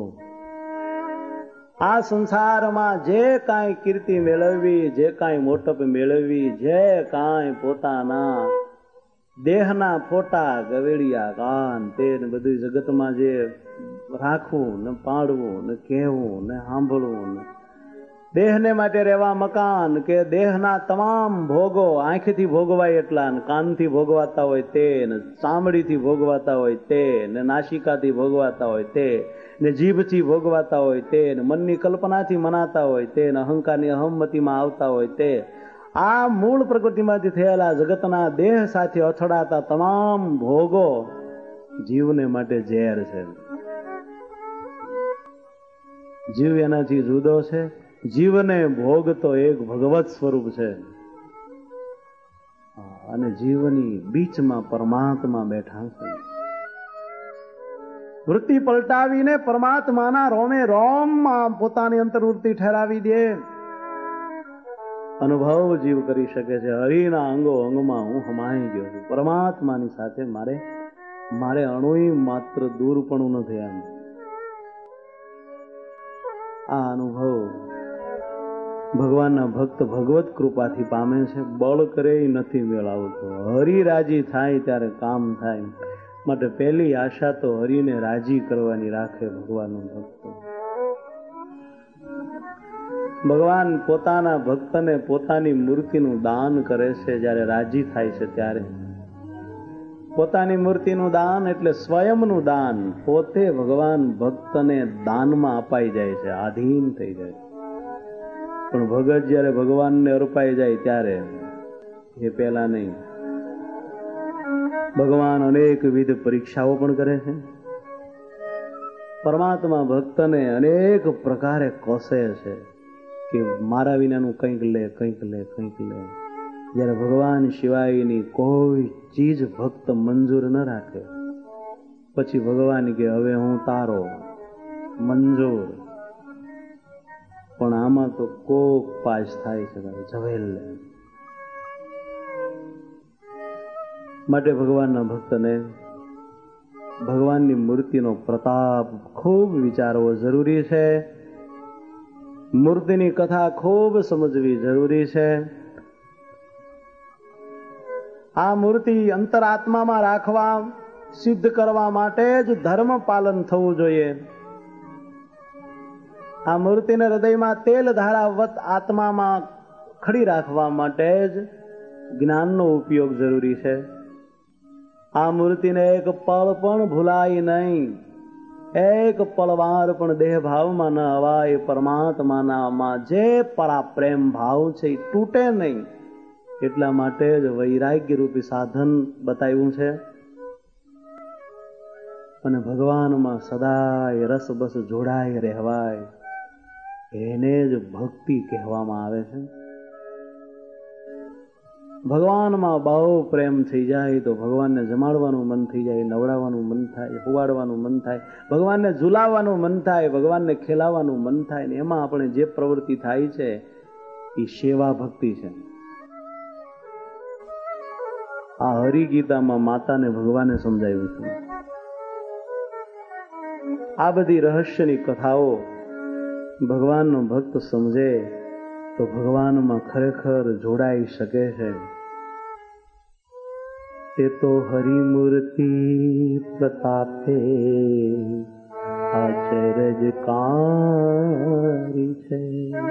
આ સંસારમાં જે કાંઈ કીર્તિ મેળવવી, જે કાંઈ મોટપ મેળવવી, જે કાંઈ પોતાના દેહના ફોટા, ગવેડિયા, કાન, તે ને બધું જગતમાં જે રાખવું ને પાડવું ને કહેવું ને સાંભળવું ને દેહને માટે રહેવા મકાન કે દેહના તમામ ભોગો, આંખથી ભોગવાય એટલા ને કાનથી ભોગવાતા હોય તે ને ચામડીથી ભોગવાતા હોય તે ને નાસિકાથી ભોગવાતા હોય તે ને જીભથી ભોગવાતા હોય તે ને મનની કલ્પનાથી મનાતા હોય તે ને અહંકારની અહમતીમાં આવતા હોય તે, આ મૂળ પ્રકૃતિમાંથી થયેલા જગતના દેહ સાથે અથડાતા તમામ ભોગો જીવને માટે ઝેર છે. જીવ એનાથી જુદો છે. જીવને ભોગ તો એક ભગવત સ્વરૂપ છે અને જીવની બીચમાં પરમાત્મા બેઠા છે. વૃત્તિ પલટાવીને પરમાત્માના રોમે રોમમાં પોતાની અંતર્વૃત્તિ ઠેરાવી દે, અનુભવ જીવ કરી શકે છે. હરિના અંગો અંગમાં હું હમાઈ ગયો છું, પરમાત્માની સાથે મારે મારે અણુય માત્ર દૂરપણું નથી. એમ આ અનુભવ ભગવાનના ભક્ત ભગવત કૃપાથી પામે છે. બળ કરે નથી મેળવતો. હરિ રાજી થાય ત્યારે કામ થાય. માટે પહેલી આશા તો હરિને રાજી કરવાની રાખે ભગવાનનો ભક્ત. ભગવાન પોતાના ભક્તને પોતાની મૂર્તિનું દાન કરે છે જ્યારે રાજી થાય છે ત્યારે. પોતાની મૂર્તિનું દાન એટલે સ્વયંનું દાન. પોતે ભગવાન ભક્તને દાનમાં અપાઈ જાય છે, આધીન થઈ જાય છે. પણ ભગત જયારે ભગવાનને અર્પાઈ જાય ત્યારે એ પેલા નહીં. ભગવાન અનેકવિધ પરીક્ષાઓ પણ કરે છે. પરમાત્મા ભક્તને અનેક પ્રકારે કોસે છે કે મારા વિનાનું કંઈક લે, કંઈક લે, કંઈક લે. જયારે ભગવાન સિવાયની કોઈ ચીજ ભક્ત મંજૂર ન રાખે પછી ભગવાન કે હવે હું તારો મંજૂર. પણ આમાં તો કોક પાસ થાય છે, જવેલ લે. માટે ભગવાનના ભક્તને ભગવાનની મૂર્તિનો પ્રતાપ ખૂબ વિચારવો જરૂરી છે. મૂર્તિની કથા ખૂબ સમજવી જરૂરી છે. આ મૂર્તિ અંતરાત્મામાં રાખવા, સિદ્ધ કરવા માટે જ ધર્મ પાલન થવું જોઈએ. આ મૂર્તિને હૃદયમાં તેલ ધારાવત આત્મામાં ખડી રાખવા માટે જ જ્ઞાનનો ઉપયોગ જરૂરી છે. આ મૂર્તિને એક પળ પણ ભૂલાય નહીં. એક પળવાર પણ દેહ ભાવમાં ન અવાય. પરમાત્માનામાં જે પરા પ્રેમ ભાવ છે એ તૂટે નહીં. એટલા માટે જ વૈરાગ્ય રૂપી સાધન બતાવ્યું છે. અને ભગવાનમાં સદાય રસ બસ જોડાય રહેવાય એને જ ભક્તિ કહેવામાં આવે છે. ભગવાનમાં બહુ પ્રેમ થઈ જાય તો ભગવાનને જમાડવાનું મન થઈ જાય, નવડાવવાનું મન થાય, હુવાડવાનું મન થાય, ભગવાનને ઝુલાવવાનું મન થાય, ભગવાનને ખેલાવવાનું મન થાય. ને એમાં આપણે જે પ્રવૃત્તિ થાય છે એ સેવા ભક્તિ છે. આ હરિગીતામાં માતાને ભગવાને સમજાવ્યું છે. આ બધી રહસ્યની કથાઓ ભગવાનનો ભક્ત સમજે તો ભગવાનમાં ખરેખર જોડાઈ શકે છે. તે તો હરિમૂર્તિ પ્રતાપે આચરજકારી છે.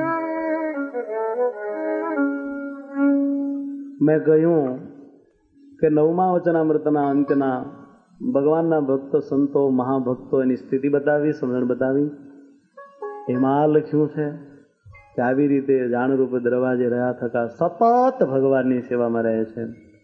મેં કહ્યું કે નવમા વચનામૃતના અંતના ભગવાનના ભક્ત સંતો મહાભક્તો એની સ્થિતિ બતાવી, સમજણ બતાવી. એમાં લખ્યું છે કે આવી રીતે જાણરૂપ દરવાજે રહ્યા થતા સતત ભગવાનની સેવામાં રહે છે.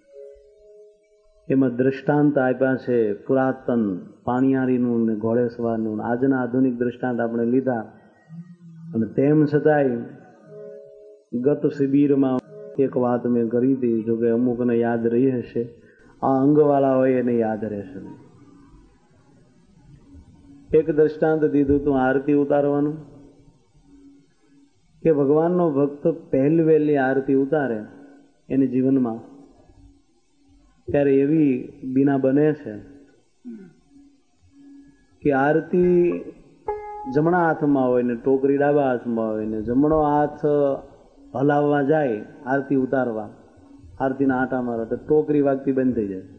એમાં દ્રષ્ટાંત આપ્યા છે પુરાતન પાણિયારીનું ને ઘોડેસવારનું. આજના આધુનિક દ્રષ્ટાંત આપણે લીધા. અને તેમ છતાંય ગત શિબિરમાં એક વાત મેં કરી હતી, જોકે અમુકને યાદ રહી હશે, આ અંગવાળા હોય એને યાદ રહેશે. એક દ્રષ્ટાંત દીધું તું આરતી ઉતારવાનું, કે ભગવાનનો ભક્ત પહેલી વહેલી આરતી ઉતારે એને જીવનમાં, ત્યારે એવી બીના બને છે કે આરતી જમણા હાથમાં હોય ને ટોકરી ડાબા હાથમાં હોય ને જમણો હાથ હલાવવા જાય આરતી ઉતારવા, આરતીના આટા મારો તો ટોકરી વાગતી બંધ થઈ જાય,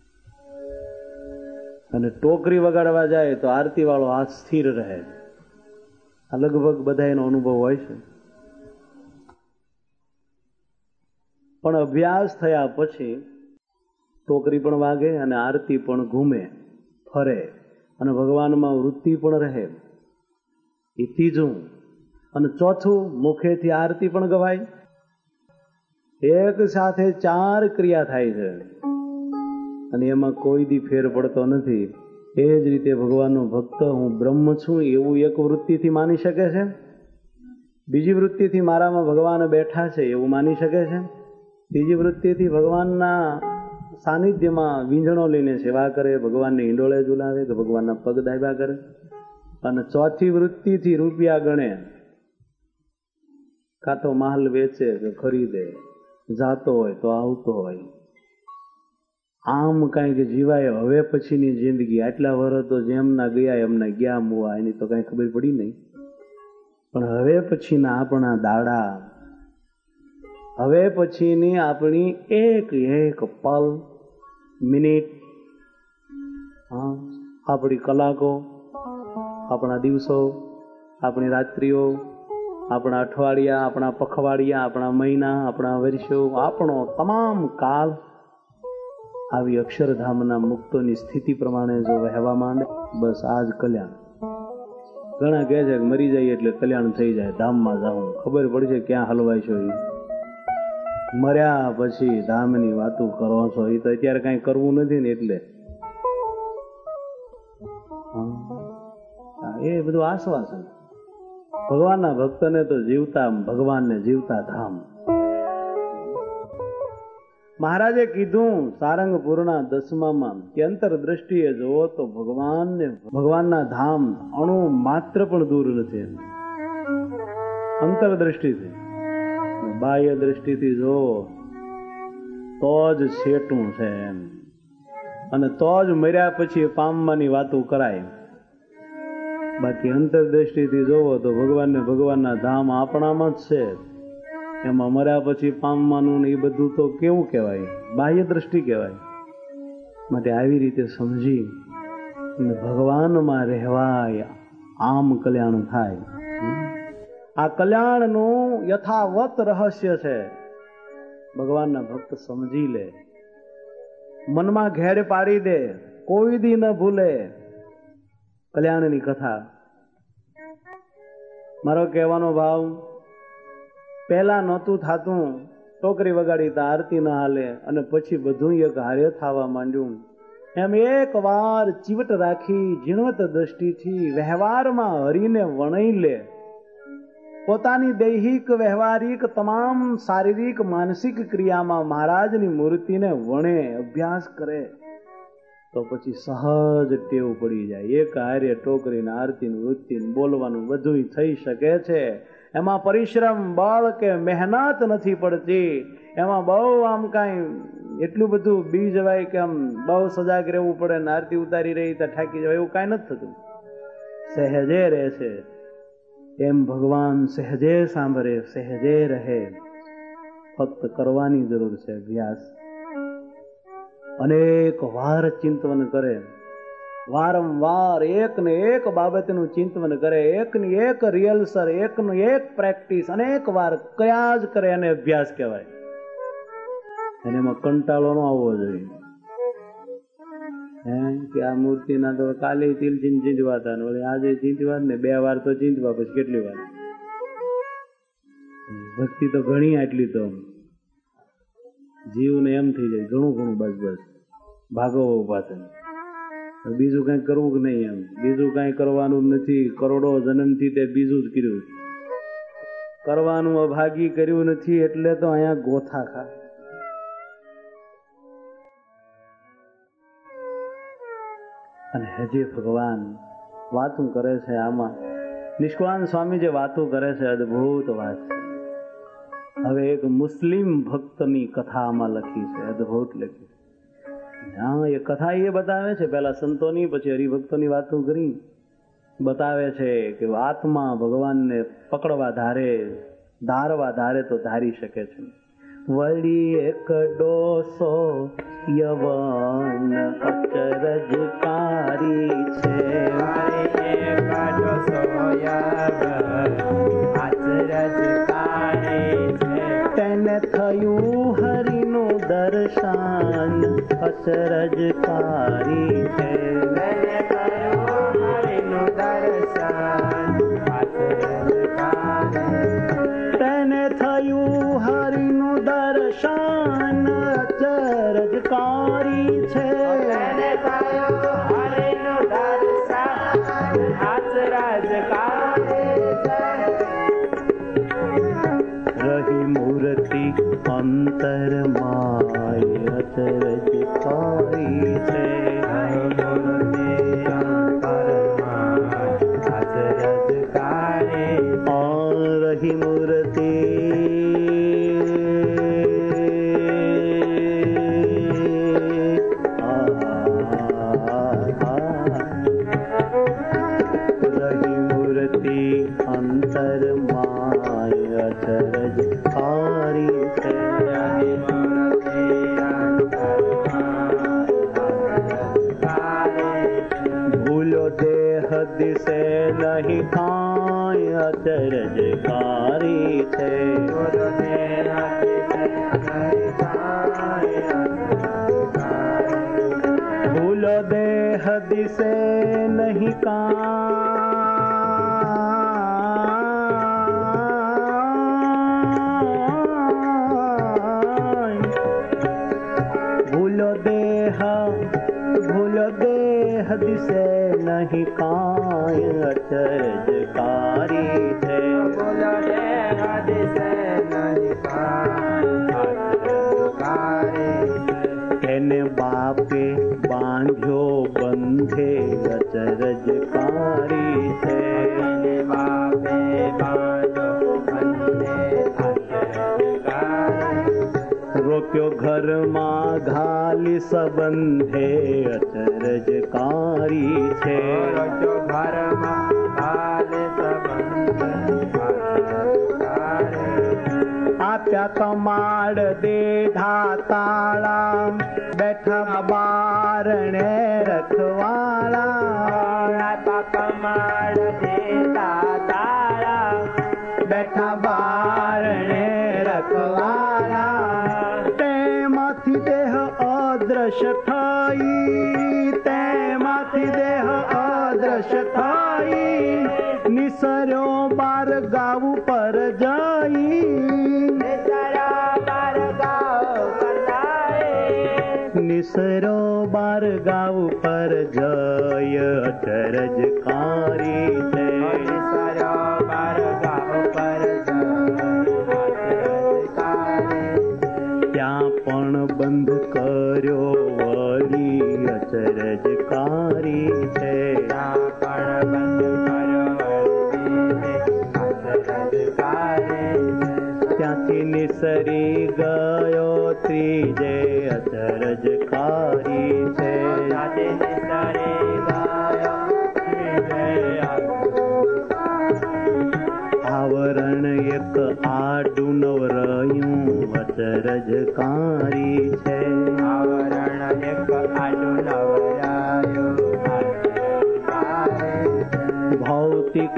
અને ટોકરી વગાડવા જાય તો આરતી વાળો હાથ સ્થિર રહે. આ લગભગ બધાનો અનુભવ હોય છે. પણ અભ્યાસ થયા પછી ટોકરી પણ વાગે અને આરતી પણ ઘૂમે ફરે અને ભગવાનમાં વૃત્તિ પણ રહે. એ ત્રીજું. અને ચોથું, મુખેથી આરતી પણ ગવાય. એક સાથે ચાર ક્રિયા થાય છે અને એમાં કોઈ દી ફેર પડતો નથી. એ જ રીતે ભગવાનનો ભક્ત હું બ્રહ્મ છું એવું એક વૃત્તિથી માની શકે છે, બીજી વૃત્તિથી મારામાં ભગવાન બેઠા છે એવું માની શકે છે, ત્રીજી વૃત્તિથી ભગવાનના સાનિધ્યમાં વીંઝણો લઈને સેવા કરે, ભગવાનને ઈંડોળે ઝુલાવે કે ભગવાનના પગ દાબ્યા કરે, અને ચોથી વૃત્તિથી રૂપિયા ગણે, કાં તો માલ વેચે કે ખરીદે, જાતો હોય તો આવતો હોય, આમ કાંઈ કે જીવાય. હવે પછીની જિંદગી આટલા વર્ષ તો જેમના ગયા એમના ગયા મુવા, એની તો કાંઈ ખબર પડી નહીં. પણ હવે પછીના આપણા દાડા, હવે પછીની આપણી એક એક પલ, મિનિટ, હા, આપણી કલાકો, આપણા દિવસો, આપણી રાત્રિઓ, આપણા અઠવાડિયા, આપણા પખવાડિયા, આપણા મહિના, આપણા વર્ષો, આપણો તમામ કાળ આવી અક્ષરધામના મુક્તોની સ્થિતિ પ્રમાણે જો વહેવા માંડે, બસ આ જ કલ્યાણ. ઘણા કહે છે કે મરી જાય એટલે કલ્યાણ થઈ જાય, ધામમાં જાઉં. ખબર પડશે ક્યાં હલવાય છો. મર્યા પછી ધામની વાતો કરો છો, એ તો અત્યારે કઈ કરવું નથી ને એટલે એ બધું આશ્વાસન. ભગવાનના ભક્તને તો જીવતા ભગવાનને જીવતા ધામ. મહારાજે કીધું સારંગપુરના દસમામાં કે અંતરદ્રષ્ટિએ જોવો તો ભગવાનને ભગવાનના ધામ અણુ માત્ર પણ દૂર નથી. અંતરદ્રષ્ટિથી, બાહ્ય દ્રષ્ટિથી જોવો તો જ છેટું છે એમ, અને તો જ મર્યા પછી પામવાની વાતો કરાય. બાકી અંતરદ્રષ્ટિથી જોવો તો ભગવાનને ભગવાનના ધામ આપણામાં જ છે. એમાં મર્યા પછી પામવાનું એ બધું તો કેવું કહેવાય, બાહ્ય દ્રષ્ટિ કહેવાય. માટે આવી રીતે સમજી ભગવાનમાં રહેવાય, આમ કલ્યાણ થાય. આ કલ્યાણનું યથાવત રહસ્ય છે. ભગવાનના ભક્ત સમજી લે, મનમાં ઘેર પાડી દે, કોઈ દી ન ભૂલે કલ્યાણની કથા. મારો કહેવાનો ભાવ, પહેલા નહોતું થાતું, ટોકરી વગાડી તો આરતી ના હાલે, અને પછી બધું એક હારે થવા માંડ્યું. એમ એક વાર ચીવટ રાખી ઝીણવટ દ્રષ્ટિથી વ્યવહારમાં હરીને વણાઈ લે, પોતાની દૈહિક વ્યવહારિક તમામ શારીરિક માનસિક ક્રિયામાં મહારાજની મૂર્તિને વણે, અભ્યાસ કરે, તો પછી સહજ ટેવ પડી જાય. એક હારે ટોકરીને આરતીનું વૃત્તિનું બોલવાનું બધું થઈ શકે છે. એમાં પરિશ્રમ, બળ કે મહેનત નથી પડતી. એમાં બહુ આમ કાંઈ એટલું બધું બી જવાય કે આમ બહુ સજાગ રહેવું પડે ને આરતી ઉતારી રહી તો ઠાકી જવાય, એવું કાંઈ નથી થતું. સહેજે રહે છે, એમ ભગવાન સહેજે સાંભળે, સહેજે રહે. ફક્ત કરવાની જરૂર છે અભ્યાસ. અનેક વાર ચિંતન કરે, વારંવાર એક ને એક બાબતનું ચિંતન કરે, એક ની એક રિયલ્સર, એક નું એક પ્રેક્ટિસ, અનેક વાર કયા જ કરે એને અભ્યાસ કહેવાય. અને એમાં કંટાળો ન આવવો જોઈએ. હે કે આ મૂર્તિના તો કાલે તિલ ચીંચવા હતા ને આજે ચીંચવા ને બે વાર તો ચીંચવા, પછી કેટલી વાર ભક્તિ તો ઘણી આટલી તો જીવને એમ થઈ જાય ઘણું ઘણું બસ બસ ભાગો ઉભા થાય. બીજું કઈ કરવું કે નહીં, એમ બીજું કઈ કરવાનું નથી. કરોડો જન્મથી તે બીજું જ કર્યું, કરવાનું અભાગી કર્યું નથી, એટલે તો અહીંયા ગોથા ખા. અને હજી ભગવાન વાતું કરે છે આમાં. નિષ્કુળાનંદ સ્વામી જે વાતું કરે છે અદભુત વાત છે. હવે એક મુસ્લિમ ભક્તની કથા આમાં લખી છે, અદભુત લખી. હા, એ કથા એ બતાવે છે, પેલા સંતોની પછી હરિભક્તોની વાતો કરી બતાવે છે કે આત્મા ભગવાનને પકડવા ધારે, ધારવા ધારે તો ધારી શકે છે. વળી એક ડોસો યવન અચરજકારી છે, તેને થયું હરિનું દર્શન અચરજકારી છે. તેને થયું હરિનું દર્શન અચરજકારી છે. રહી મૂર્તિ અંતર માય અચરજકારી છે. રહી મૂર્તિ રહી મૂર્તિ અંતર માય અચરજકારી છે. ભૂલો દેહ દિશે નહીં કાંઈ અચરજકારી છે. ભૂલો દેહ દિશે નહીં કાંઈ. ભૂલો દેહ ભૂલો દેહ દિશે નહીં કાંઈ અચરજકારી છે. ભૂલો દેહ દિશે નહીં કાંઈ. એને બાપે બાંધ્યો બંધે અચરજકારી છે. બાપે બાંધ્યો બંધે રોક્યો ઘરમાં ઘાલી સંબંધે અચરજકારી છે. રોક્યો ઘરમાં ઘાલી સંબંધે આપ્યા કમાડ દેધા તાળા, બેઠા બારણે રખવાળા. આપ્યા કમાડ દેધા તાળા, બેઠા બારણે રખવાળા. તેમાંથી દેહ અદ્રશ્ય થઈ, તેમાંથી દેહ અદ્રશ્ય થઈ, નિસર્યો બાર ગાવ પર જઈ. નિસરો બાર ગાવ પર જય અચરજકારી છે. નિસરો બાર ગાવ પર ત્યાં પણ બંધ કર્યો વળી અચરજકારી છે. ત્યાં પણ બંધ કર્યો ત્યાંથી નિસરી ગયો ત્રીજે અચરજકારી છે. ત્યાંથી નિસરી ગયો ત્રીજે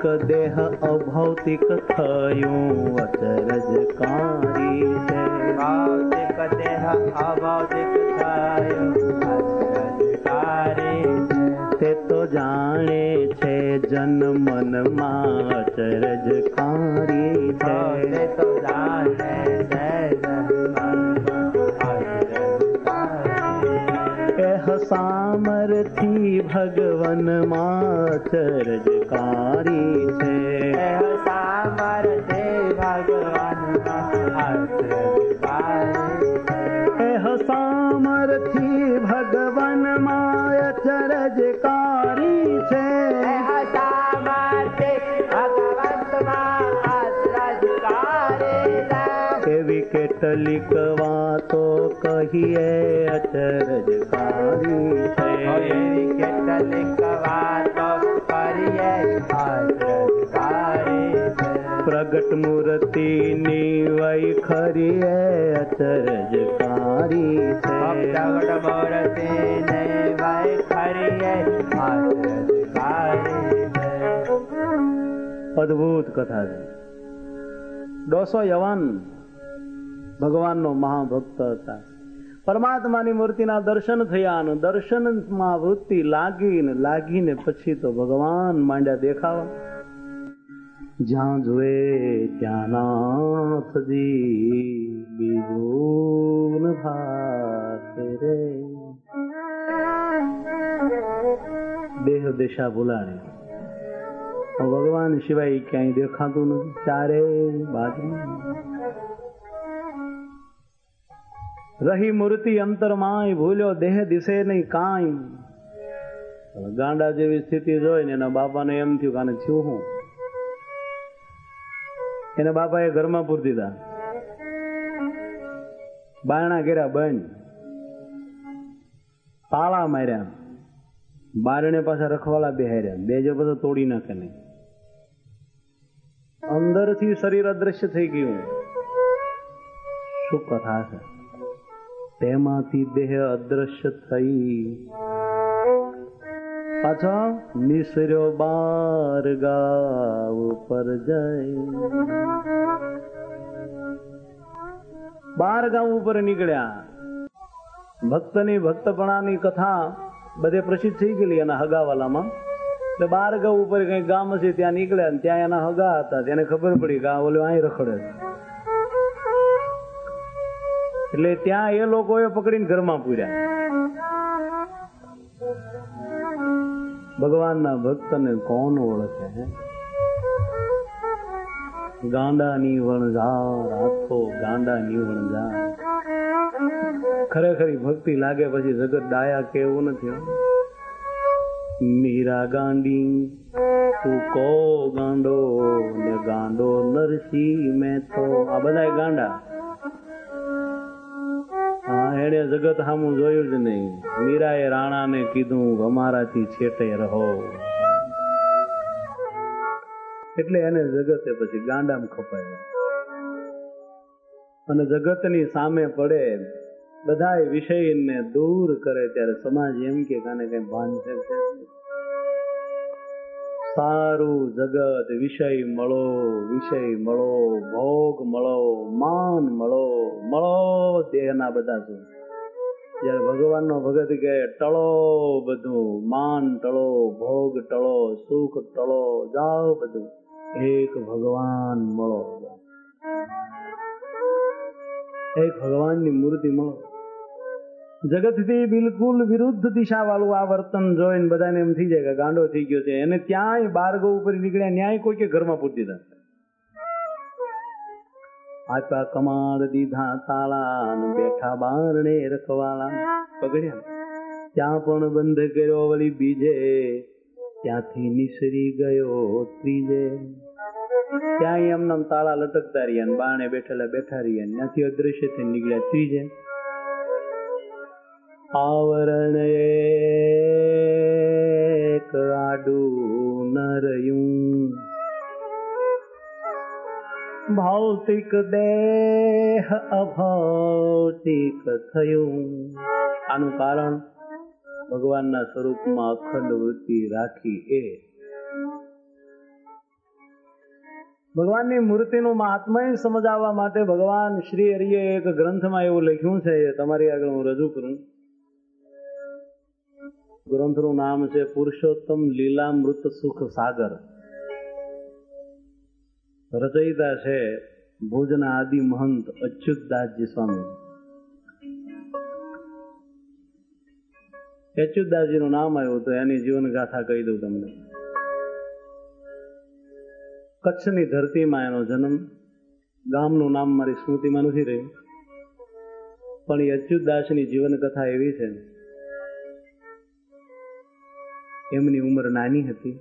દેહ અભૌતિક થયું અચરજકારી છે. ભૌતિક દેહ અભૌતિક થયું અચરજકારી છે. તે તો જાણે છે જન મનમાં અચરજકારી છે. તે તો જાણે છે જન મનમાં અચરજકારી. એહ સામરથી ભગવનમાં અચરજકારી છે. એહ સામરથી ભગવાનમાં અચરજકારી છે. એહ સામરથી ભગવનમાં અચરજકારી છે. એહ સામરથી ભગવંતમાં અચરજકારી છે. એવી કેટલીક વાતો કહીએ અચરજકારી છે. એવી કેટલીક વાતો કરીએ અચરજકારી છે. પ્રગટ મૂર્તિની વૈખરીએ અચરજકારી છે. પ્રગટ મૂર્તિને વૈખરીએ અચરજકારી છે. અદભુત કથા છે. ડોસો યવન ભગવાનનો મહાભક્ત હતા. પરમાત્માની મૂર્તિના દર્શન થયા અને દર્શનમાં વૃત્તિ લાગીને લાગીને પછી તો ભગવાન માંડ્યા દેખાવા. જ્યાં જોએ ત્યાં નાથજી બીજું ન ભાસે રે. દેહ દિશા ભૂલાણી ભગવાન સિવાય ક્યાંય દેખાતું નથી. ચારે બાજુ રહી મૂર્તિ અંતરમાંય ભૂલ્યો દેહ દિશે નહીં કાંઈ. ગાંડા જેવી સ્થિતિ જોઈને એના બાપાને એમ થયું કાને થયું હું. એના બાપાએ ઘરમાં પૂરી દીધા. બારણા કર્યા બંધ, તાળા માર્યા, બારણે પાછા રખવાલા બેહાર્યા. બે જે બધા તોડી નાખે નહીં. અંદરથી શરીર અદ્રશ્ય થઈ ગયું. શું કથા છે. તેમાંથી દેહ અદ્રશ્ય થઈ પાછો નિસર્યો બાર ગાવ પર જાય. બાર ગામ ઉપર નીકળ્યા. ભક્તની ભક્તપણાની કથા બધે પ્રસિદ્ધ થઈ ગયેલી એના હગાવાલામાં. એટલે બાર ગામ ઉપર કઈ ગામ હશે ત્યાં નીકળ્યા. ત્યાં એના હગા હતા. તેને ખબર પડી કે આ ઓલો અહીં રખડે. એટલે ત્યાં એ લોકોએ પકડીને ઘરમાં પૂર્યા. ભગવાનના ભક્તને કોણ ઓળખે? ગાંડાની વણઝાર આખો ગાંડાની વણઝાર. ખરેખરી ભક્તિ લાગે પછી જગત ડાયા કે એવું નથી. મીરા ગાંડી તું કો ગાંડો ને ગાંડો નરસિંહ મેં તો. આ બધા ગાંડા. એને જગત સામું જોયું જ નહીં. મીરાએ રાણાને કીધું અમારાથી છેટે રહો. એટલે એને જગતે પછી ગાંડામાં ખપાય. અને જગતની સામે પડે બધા વિષયને દૂર કરે ત્યારે સમાજ એમ કે કાને કઈ ભાન છે. સારું જગત વિષય મળો, વિષય મળો, ભોગ મળો, માન મળો, મળો દેહના બધા શું. જયારે ભગવાનનો ભગત કે ટળો બધું, માન ટળો, ભોગ ટળો, સુખ ટળો, જાઓ બધું, એક ભગવાન મળો. એક ભગવાનની મૂર્તિ મળો. જગતથી બિલકુલ વિરુદ્ધ દિશા વાળું આ વર્તન જોઈને બધાને એમ થઈ જાય કે ગાંડો થઈ ગયો છે. એને ત્યાંય બારગો ઉપર નીકળ્યા, ન્યાય કોઈ કે ઘરમાં પૂરી દીધા. આપ્યા કમાડ દીધા તાળા, બેઠા બારણે રખવાલા. પગડ્યા ત્યાં પણ બંધ કર્યો વળી બીજે, ત્યાંથી નિસરી ગયો ત્રીજે. ત્યાં એમના તાળા લટકતા રહ્યા, બારણે બેઠેલા બેઠા રહ્યા, ત્યાંથી અદ્રશ્ય થઈ નીકળ્યા ત્રીજે. આવરણ એક આડું ન રહ્યું, ભૌતિક દેહ અભૌતિક થયું. આનું કારણ ભગવાનના સ્વરૂપમાં અખંડ વૃત્તિ રાખી એ ભગવાનની મૂર્તિનું મહાત્મય સમજાવવા માટે ભગવાન શ્રી હરિએ એક ગ્રંથમાં એવું લખ્યું છે, તમારી આગળ હું રજૂ કરું. ગ્રંથનું નામ છે પુરુષોત્તમ લીલામૃત સુખ સાગર. રચયિતા છે ભુજના આદિ મહંત અચ્યુતદાસજી સ્વામી. અચ્યુતદાસજી નું નામ આવ્યું તો એની જીવન ગાથા કહી દઉં તમને. કચ્છની ધરતીમાં એનો જન્મ. ગામનું નામ મારી સ્મૃતિમાં નથી રહ્યું, પણ એ અચ્યુતદાસની જીવન કથા એવી છે. એમની ઉંમર નાની હતી.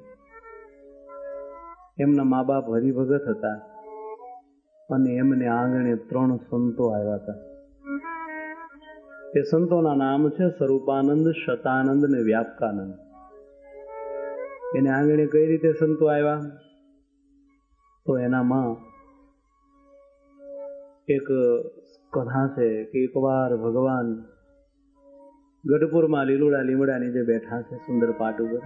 એમના મા બાપ હરિભગત હતા અને એમને આંગણે ત્રણ સંતો આવ્યા હતા. એ સંતોના નામ છે સ્વરૂપાનંદ, શતાનંદ ને વ્યાપકાનંદ. એને આંગણે કઈ રીતે સંતો આવ્યા? તો એનામાં એક કથા છે કે એકવાર ભગવાન ગઢપુરમાં લીલુડા લીમડા નીચે બેઠા છે, સુંદર પાટ ઉપર.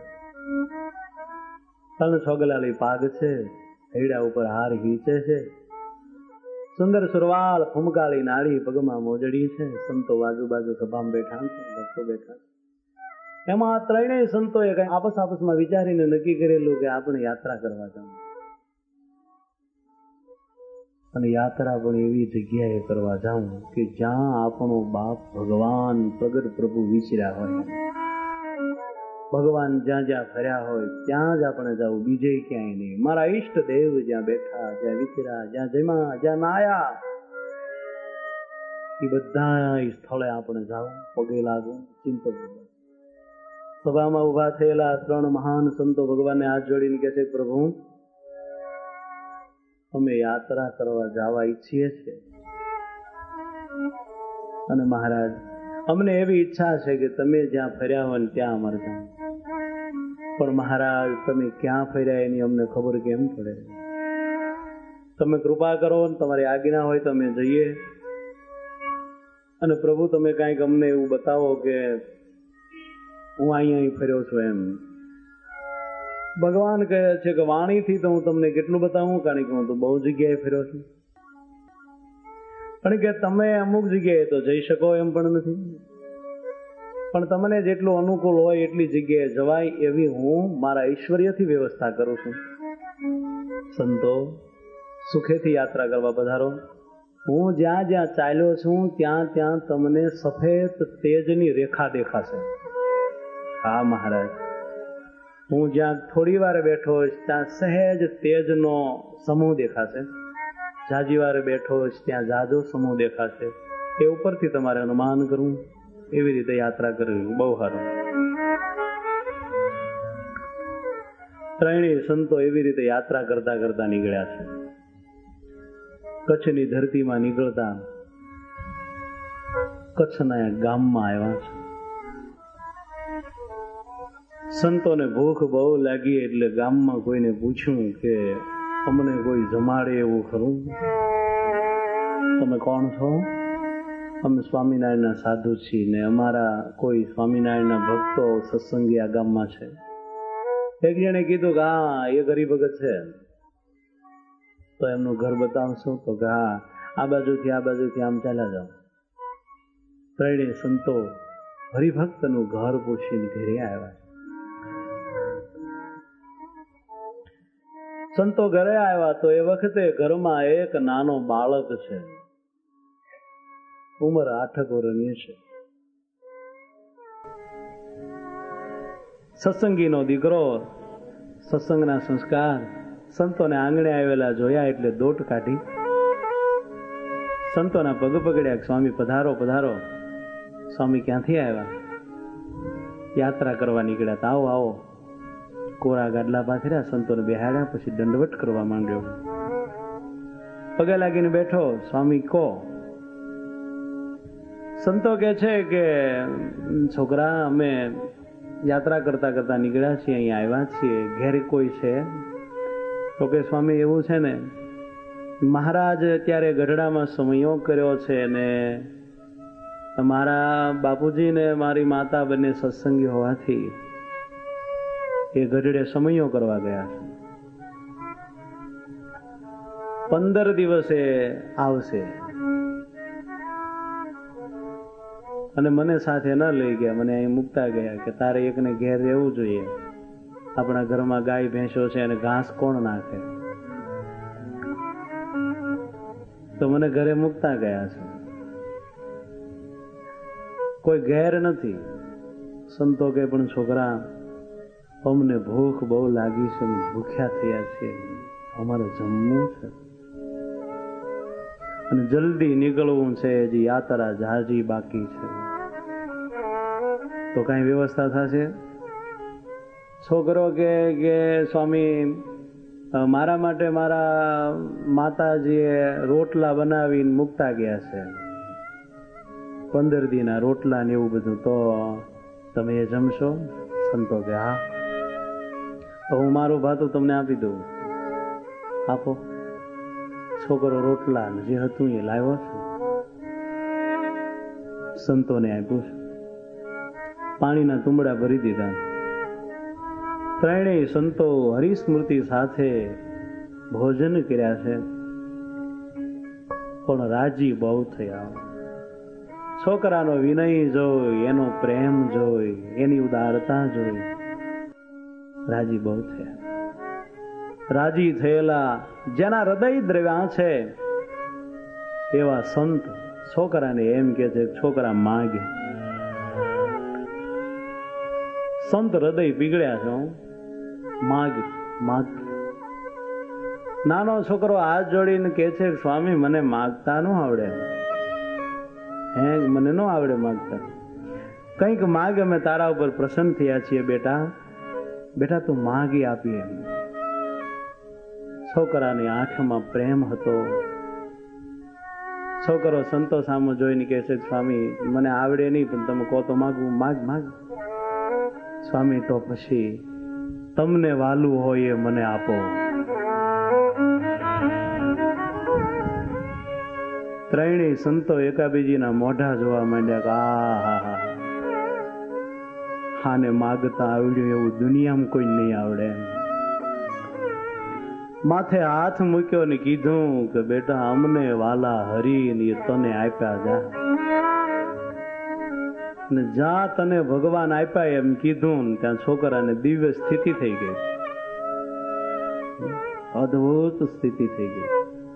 ત્રણ છોગલાલી પાગ છે, હૈડા ઉપર હાર હીચે છે, સુંદર સુરવાળ ફૂમકાળી નાળી પગમાં મોજડી છે. સંતો બાજુ બાજુ સભામાં બેઠા છે, ભક્તો બેઠા છે. એમાં ત્રણેય સંતોએ કઈ આપસ આપસમાં વિચારીને નક્કી કરેલું કે આપણે યાત્રા કરવા જવું, અને યાત્રા પણ એવી જગ્યાએ કરવા જાઉં કે જ્યાં આપણો બાપ ભગવાન પ્રગટ પ્રભુ વિચર્યા હોય. ભગવાન જ્યાં જ્યાં ફર્યા હોય ત્યાં જ આપણે જવું, બીજે ક્યાંય નહીં. મારા ઈષ્ટ દેવ જ્યાં બેઠા, જ્યાં વિચર્યા, જ્યાં જમ્યા, જ્યાં નાયા, એ બધા સ્થળે આપણે જાવું, પગે લાગવું, ચિંતન. સભામાં ઉભા થયેલા ત્રણ મહાન સંતો ભગવાનને હાથ જોડીને કહે છે, પ્રભુ અમે યાત્રા કરવા જવા ઈચ્છીએ છીએ, અને મહારાજ અમને એવી ઈચ્છા છે કે તમે જ્યાં ફર્યા હોય ત્યાં અમારે જાવ. પણ મહારાજ તમે ક્યાં ફર્યા એની અમને ખબર કેમ પડે? તમે કૃપા કરો, તમારી આજ્ઞા હોય તો અમે જઈએ. અને પ્રભુ તમે કાંઈક અમને એવું બતાવો કે હું અહીંયા ફર્યો છું એમ. ભગવાન કહે છે કે વાણીથી તો હું તમને કેટલું બતાવું, કારણ કે હું તો બહુ જગ્યાએ ફર્યો છું, પણ કે તમે અમુક જગ્યાએ તો જઈ શકો એમ પણ નથી. પણ તમને જેટલું અનુકૂળ હોય એટલી જગ્યાએ જવાય એવી હું મારા ઐશ્વર્યથી વ્યવસ્થા કરું છું. સંતો સુખેથી યાત્રા કરવા પધારો. હું જ્યાં જ્યાં ચાલ્યો છું ત્યાં ત્યાં તમને સફેદ તેજની રેખા દેખાશે. હા મહારાજ, હું જ્યાં થોડી વાર બેઠો હોઈશ ત્યાં સહેજ તેજનો સમૂહ દેખાશે, જાજી વાર બેઠો હોઈશ ત્યાં જાજો સમૂહ દેખાશે. એ ઉપરથી તમારે અનુમાન કરવું, એવી રીતે યાત્રા કરવી. બહુ સારું. ત્રણેય સંતો એવી રીતે યાત્રા કરતા કરતા નીકળ્યા છે. કચ્છની ધરતીમાં નીકળતા કચ્છના ગામમાં આવ્યા છે. સંતોને ભૂખ બહુ લાગી એટલે ગામમાં કોઈને પૂછ્યું કે અમને કોઈ જમાડે એવું ખરું? તમે કોણ છો? અમે સ્વામિનારાયણના સાધુ છીએ ને અમારા કોઈ સ્વામિનારાયણના ભક્તો સત્સંગી આ ગામમાં છે. એક જણે કીધું કે હા એ હરિભગત છે, તો એમનું ઘર બતાવશો? તો કે હા, આ બાજુથી આ બાજુથી આમ ચાલ્યા જાઓ. ત્રણેય સંતો હરિભક્તનું ઘર પૂછીને ઘરે આવ્યા. સંતો ઘરે આવ્યા તો એ વખતે ઘરમાં એક નાનો બાળક છે, ઉંમર આઠક વર્ષની છે. સત્સંગીનો દીકરો, સત્સંગના સંસ્કાર. સંતોને આંગણે આવેલા જોયા એટલે દોટ કાઢી સંતોના પગ પકડ્યા. સ્વામી પધારો પધારો. સ્વામી ક્યાંથી આવ્યા? યાત્રા કરવા નીકળ્યા હતા. આવો આવો. કોરા ગાડલા પાથર્યા, સંતોને બેહાડ્યા, પછી દંડવટ કરવા માંડ્યો. પગે લાગીને બેઠો. સ્વામી કો. સંતો કે છે કે છોકરા અમે યાત્રા કરતા કરતા નીકળ્યા છીએ, અહીંયા આવ્યા છીએ, ઘેર કોઈ છે? તો કે સ્વામી એવું છે ને, મહારાજ અત્યારે ગઢડામાં સમયો કર્યો છે ને મારા બાપુજી ને મારી માતા બંને સત્સંગી હોવાથી એ ગઢડે સમયો કરવા ગયા છે. પંદર દિવસે આવશે અને મને સાથે ન લઈ ગયા, મને અહીં મૂકતા ગયા કે તારે એકને ઘેર રહેવું જોઈએ. આપણા ઘરમાં ગાય ભેંસો છે અને ઘાસ કોણ નાખે? તો મને ઘરે મૂકતા ગયા છે. કોઈ ઘેર નથી. સંતો કે પણ છોકરા, અમને ભૂખ બહુ લાગી છે, ભૂખ્યા થયા છે, અમારે જમવું છે અને જલ્દી નીકળવું છે, હજી યાત્રા જાજી બાકી છે, તો કઈ વ્યવસ્થા થશે? છોકરો કે કે સ્વામી, મારા માટે મારા માતાજીએ રોટલા બનાવીને મૂકતા ગયા છે, પંદર દીના રોટલા ને એવું બધું, તો તમે એ જમશો? સંતો કે હા. તો હું મારું ભાતું તમને આપી દઉં. આપો. છોકરો રોટલા જે હતું એ લાવ્યો છે, સંતોને આપ્યું છે. પાણીના તુંબડા ભરી દીધા. ત્રણેય સંતો હરિસ્મૃતિ સાથે ભોજન કર્યા છે, પણ રાજી બહુ થયા. છોકરાનો વિનય જોઈ, એનો પ્રેમ જોઈ, એની ઉદારતા જોઈ રાજી બહુ થયા. રાજી થયેલા જેના હૃદય દ્રવ્યા છે એવા સંત છોકરાને એમ કે છે, છોકરા માગે. સંત હૃદય પીગળ્યા છે, માગ માગ. નાનો છોકરો હાથ જોડીને કે છે, સ્વામી મને માગતા ન આવડે. હે, મને ન આવડે માગતા. કંઈક માગ, અમે તારા ઉપર પ્રસન્ન થયા છીએ બેટા. બેટા તું માગી આપીએ. છોકરાની આંખમાં પ્રેમ હતો. છોકરો સંતો સામો જોઈને કહે છે, સ્વામી મને આવડે નહીં, પણ તમે કહો તો માગવું. માગ માગ. સ્વામી તો પછી તમને વાલું હોય એ મને આપો. ત્રણેય સંતો એકાબીજીના મોઢા જોવા માંડ્યા કે આ હા હા હાને માગતા આવડ્યું એવું દુનિયામાં કોઈ નહીં આવડે. માથે હાથ મૂક્યો ને કીધું કે બેટા અમને વાલા હરી તને આપ્યા જા, ને જા તને ભગવાન આપ્યા એમ કીધું. ત્યાં છોકરાને દિવ્ય સ્થિતિ થઈ ગઈ, અદ્ભુત સ્થિતિ થઈ ગઈ.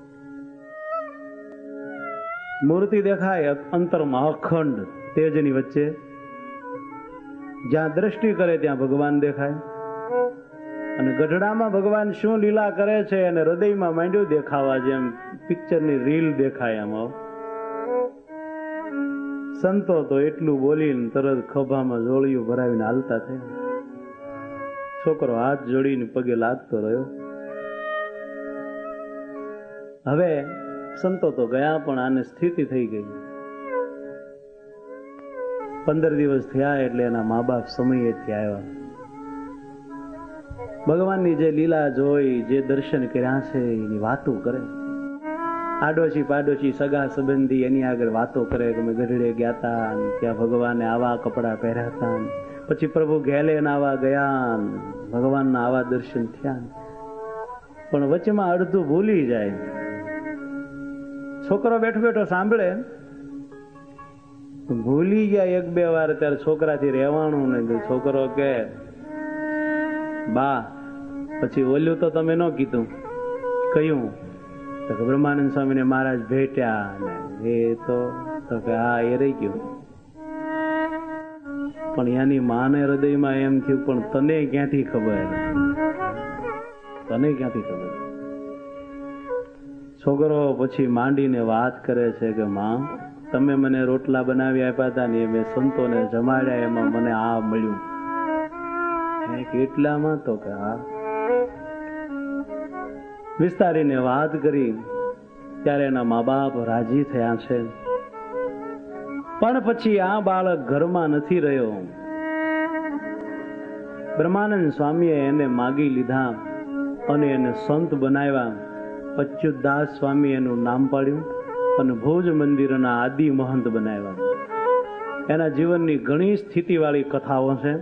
મૂર્તિ દેખાય અંતરમાં અખંડ તેજની વચ્ચે. જ્યાં દ્રષ્ટિ કરે ત્યાં ભગવાન દેખાય. અને ગઢડામાં ભગવાન શું લીલા કરે છે અને હૃદયમાં માંડ્યું દેખાવા, જેમ પિક્ચરની રીલ દેખાય આમાં. સંતો તો એટલું બોલીને તરત ખભામાં જોડિયું ભરાવીને હાલતા થયા. છોકરો હાથ જોડીને પગે લાગતો રહ્યો. હવે સંતો તો ગયા, પણ આને સ્થિતિ થઈ ગઈ. પંદર દિવસ થયા એટલે એના મા બાપ સમયેથી આવ્યા. ભગવાનની જે લીલા જોઈ, જે દર્શન કર્યા છે એની વાતો કરે. આડોશી પાડોશી સગા સંબંધી એની આગળ વાતો કરે કે અમે ગઢડે ગયા હતા, ત્યાં ભગવાને આવા કપડા પહેર્યા હતા, પછી પ્રભુ ઘેલે આવા ગયા, ભગવાનના આવા દર્શન થયા. પણ વચમાં અડધું ભૂલી જાય. છોકરો બેઠો બેઠો સાંભળે, ભૂલી ગયા એક બે વાર. ત્યારે છોકરાથી રહેવાનું નહીં. છોકરો કે બા પછી ઓલ્યું તો તમે ન કીધું. કયું? તો કે બ્રહ્માનંદ સ્વામીને મહારાજ ભેટ્યા. એ તો કે હા એ રહી ગયું. પણ એની માને હૃદયમાં એમ થયું, પણ તને ક્યાંથી ખબર? તને ક્યાંથી ખબર? છોકરો પછી માંડીને વાત કરે છે કે માં, તમે મને રોટલા બનાવી આપ્યા હતા ને મેં સંતોને જમાડ્યા, એમાં મને આ મળ્યું. કેટલામાં? તો કે હા. વિસ્તારીને વાત કરી ત્યારે એના મા બાપ રાજી થયા છે. પણ પછી આ બાળક ઘરમાં નથી રહ્યો. બ્રહ્માનંદ સ્વામીએ એને માગી લીધા અને એને સંત બનાવ્યા. અચ્યુતદાસ સ્વામી એનું નામ પાડ્યું અને ભુજ મંદિરના આદિ મહંત બનાવ્યા. એના જીવનની ઘણી સ્થિતિવાળી કથાઓ છે,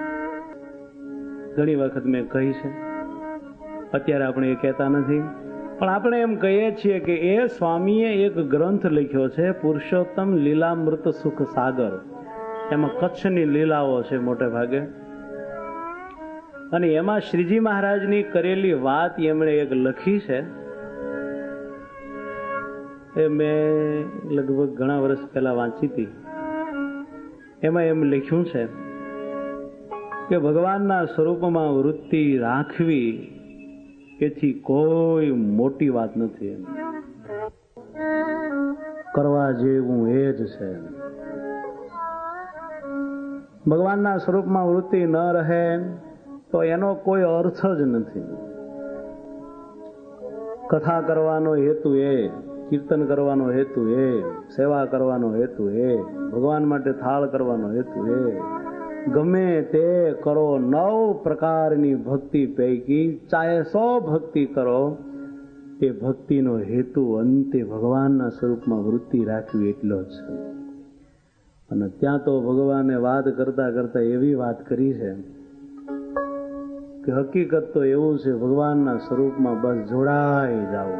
ઘણી વખત મેં કહી છે. અત્યારે આપણે એ કહેતા નથી. પણ આપણે એમ કહીએ છીએ કે એ સ્વામીએ એક ગ્રંથ લખ્યો છે પુરુષોત્તમ લીલામૃત સુખ સાગર. એમાં કચ્છની લીલાઓ છે મોટે ભાગે, અને એમાં શ્રીજી મહારાજની કરેલી વાત એમણે એક લખી છે. એ મેં લગભગ ઘણા વર્ષ પહેલા વાંચી હતી. એમાં એમ લખ્યું છે કે ભગવાનના સ્વરૂપમાં વૃત્તિ રાખવી એથી કોઈ મોટી વાત નથી. કરવા જેવું એ જ છે. ભગવાનના સ્વરૂપમાં વૃત્તિ ન રહે તો એનો કોઈ અર્થ જ નથી. કથા કરવાનો હેતુ એ, કીર્તન કરવાનો હેતુ એ, સેવા કરવાનો હેતુ એ, ભગવાન માટે થાળ કરવાનો હેતુ એ, ગમે તે કરો. નવ પ્રકારની ભક્તિ પૈકી ચાહે સો ભક્તિ કરો, એ ભક્તિનો હેતુ અંતે ભગવાનના સ્વરૂપમાં વૃત્તિ રાખવી એટલો જ છે. અને ત્યાં તો ભગવાને વાત કરતા કરતા એવી વાત કરી છે કે હકીકત તો એવું છે, ભગવાનના સ્વરૂપમાં બસ જોડાઈ જાઓ,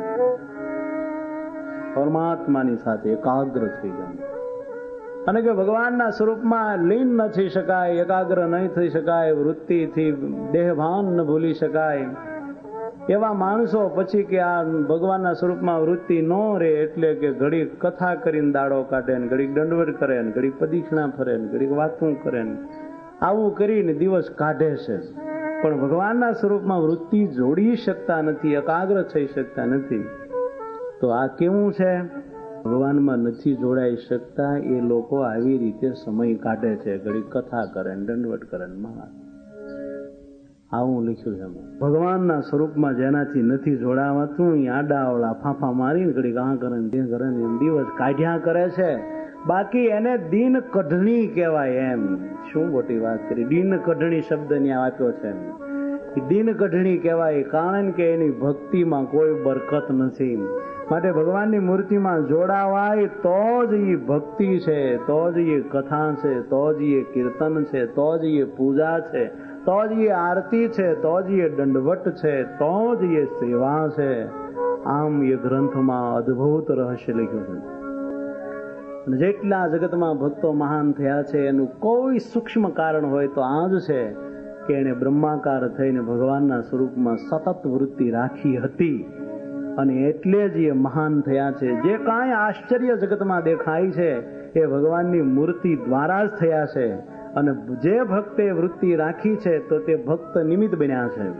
પરમાત્માની સાથે એકાગ્ર થઈ જાઓ. અને કે ભગવાનના સ્વરૂપમાં લીન ન થઈ શકાય, એકાગ્ર નહીં થઈ શકાય, વૃત્તિથી દેહભાન ન ભૂલી શકાય. એવા માણસો પછી કે આ ભગવાનના સ્વરૂપમાં વૃત્તિ ન રહે એટલે કે ઘડી કથા કરીને દાડો કાઢે ને, ઘડીક દંડવત કરે ને, ઘડીક પ્રદક્ષિણા ફરે ને, ઘડીક વાતું કરે ને, આવું કરીને દિવસ કાઢે છે. પણ ભગવાનના સ્વરૂપમાં વૃત્તિ જોડી શકતા નથી, એકાગ્ર થઈ શકતા નથી. તો આ કેવું છે? ભગવાનમાં નથી જોડાઈ શકતા એ લોકો આવી રીતે સમય કાઢે છે, ઘડી કથા કરે ને, દંડવત કરે ને, મહા આવું લખ્યું છે. ભગવાનના સ્વરૂપમાં જેનાથી નથી જોડાવાતું એ આડાવડા ફાંફા મારીને ઘડીક આ કરે ને તે કરે ને એમ દિવસ કાઢ્યા કરે છે. બાકી એને દિન કઢણી કહેવાય. એમ શું મોટી વાત કરી, દિન કઢણી શબ્દ ત્યાં આપ્યો છે. દિન કઢણી કહેવાય કારણ કે એની ભક્તિમાં કોઈ બરકત નથી. માટે ભગવાનની મૂર્તિમાં જોડાવાય તો જ એ ભક્તિ છે, તો જ એ કથા છે, તો જ એ કીર્તન છે, તો જ એ પૂજા છે, તો જ એ આરતી છે, તો જ એ દંડવટ છે, તો જ એ સેવા છે. આમ એ ગ્રંથમાં અદ્ભુત રહસ્ય લખ્યું છે. જેટલા જગતમાં ભક્તો મહાન થયા છે એનું કોઈ સૂક્ષ્મ કારણ હોય તો આ જ છે કે એને બ્રહ્માકાર થઈને ભગવાનના સ્વરૂપમાં સતત વૃત્તિ રાખી હતી, અને એટલે જ એ મહાન થયા છે. જે કાંઈ આશ્ચર્ય જગતમાં દેખાય છે એ ભગવાનની મૂર્તિ દ્વારા જ થયા છે. અને જે ભક્તે વૃત્તિ રાખી છે તો તે ભક્ત નિમિત્ત બન્યા છે.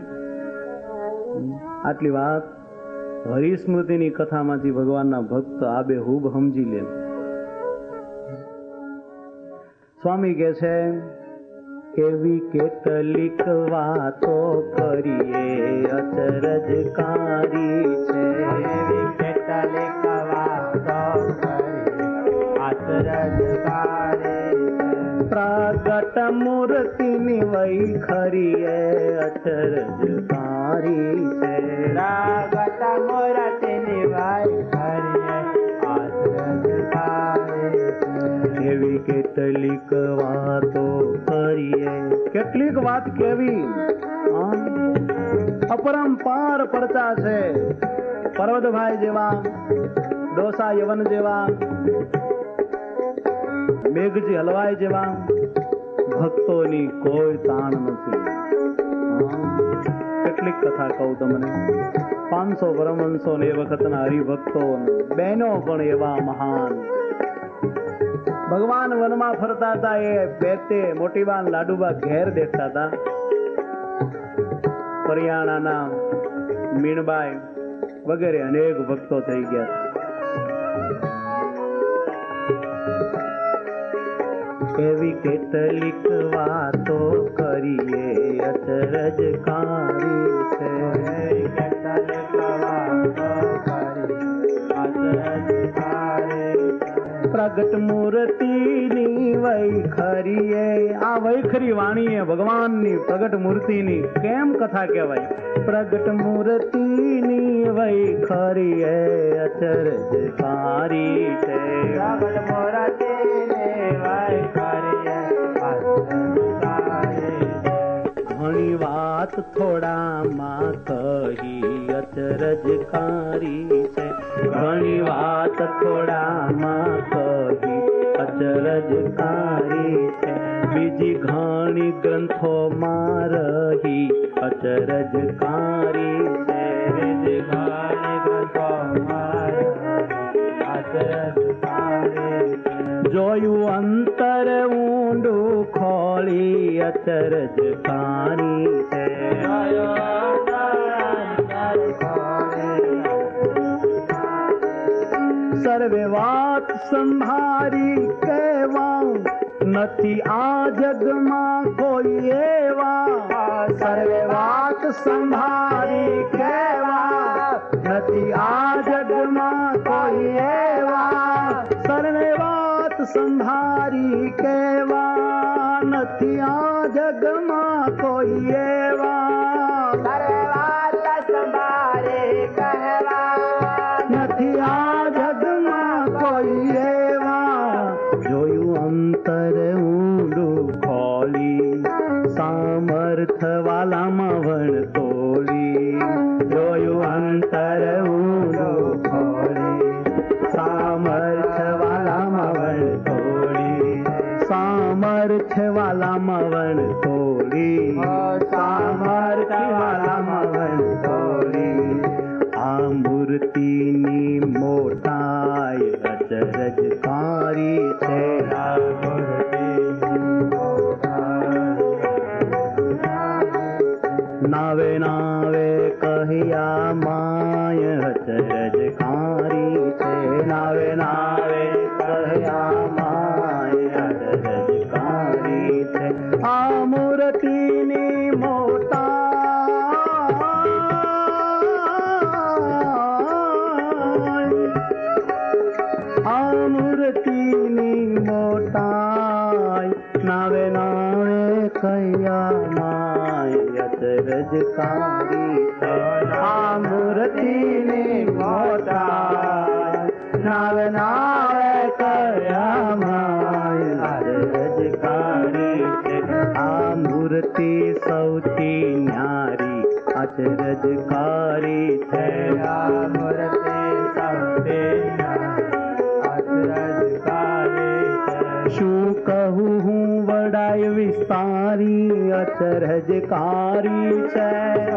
આટલી વાત હરિસ્મૃતિની કથામાંથી ભગવાનના ભક્ત આબેહૂબ સમજી લે. સ્વામી કહે છે, એવી કેટલીક વાતો કરીએ અચરજકારી છે. એવી કેટલીક વાતો કરીએ અચરજકારી છે. પ્રગટ મૂર્તિની વૈખરીએ અચરજકારી છે. પ્રગટ મૂર્તિની વૈખરીએ અચરજકારી છે. એવી કેટલીક વાતો કરીએ. કેટલીક વાત કેવી? અપરંપાર પડતા છે. પર્વતભાઈ જેવા, ડોસા યવન જેવા, મેઘજી હલવાઈ જેવા ભક્તોની કોઈ તાણ નથી. કેટલીક કથા કહું તમને. પાંચસો પરમહંસો ને એ વખતના હરિભક્તો બહેનો પણ એવા મહાન. ભગવાન વનમાં ફરતા હતા, એ બેતે મોટીબાન લાડુબા ઘેર દેખતા હતા. પરિયાણાના મીણબાઈ વગેરે અનેક ભક્તો થઈ ગયા. એવી કેટલીક વાતો કરીએ અચરજકારી છે. કેટલીક વાતો કરીએ અચરજકારી. પ્રગટ મૂર્તિની વૈખરીએ. આ વૈખરી વાણીએ ભગવાનની પ્રગટ મૂર્તિની કેમ કથા કહેવાય? પ્રગટ મૂર્તિની વૈખરીએ અચરજકારી છે. પ્રગટ મૂર્તિની વૈખરીએ અચરજકારી છે. ઘણી વાત વાત થોડામાં કહી અચરજકારી છે. ઘણી વાત થોડામાં કહી અચરજકારી છે. બીજી ઘણી ગ્રંથોમાં રહી અચરજકારી છે. બીજી ઘણી ગ્રંથોમાં અચરજકારી છે. જોયું અંતર ઊંડું ખોળી અચરજકારી છે. સર્વે વાત સંભારી કહેવા નથી આ જગમાં કોઈ એવા. સર્વે વાત સંભારી કહેવા નથી આ જગમાં કોઈ એવા. સર્વે વાત સંભારી કહેવા નથી આ જગમાં કોઈ એવા. સર્વે વાત સંભારી કહેવા નથી આ જગમાં કોઈ એવા. જોયું અંતર ઊંડું ખોલી સામર્થ વાલામાં વણ તોડી. જોયું અંતર ઊંડું ખોલી સામર્થ વાલામાં વણ તોડી. સામર્થ વાલામાં વણ તોડી. સામર્થ વાલામાં વણ તોડી. આ મૂર્તિની મોટાઈ અચરજકારી છે. આ મૂર્તિની નાવે નાવે કહ્યા માય અચરજકારી છે. નાવે નાવે કહ્યા માય અચરજકારી છે. આ મૂર્તિની મોટા આ મૂર્તિની મોટાઈ નાવે નાવે કહ્યા માય અચરજકારી છે. આ મૂર્તિની મોટાઈ નાવે નાવે કહ્યા માય અચરજકારી છે. આ મૂર્તિ સૌથી ન્યારી અચરજકારી છે. આ મૂર્તિ સૌથી શું કહું હું વડાય વિસ્તારી અચરજકારી છે.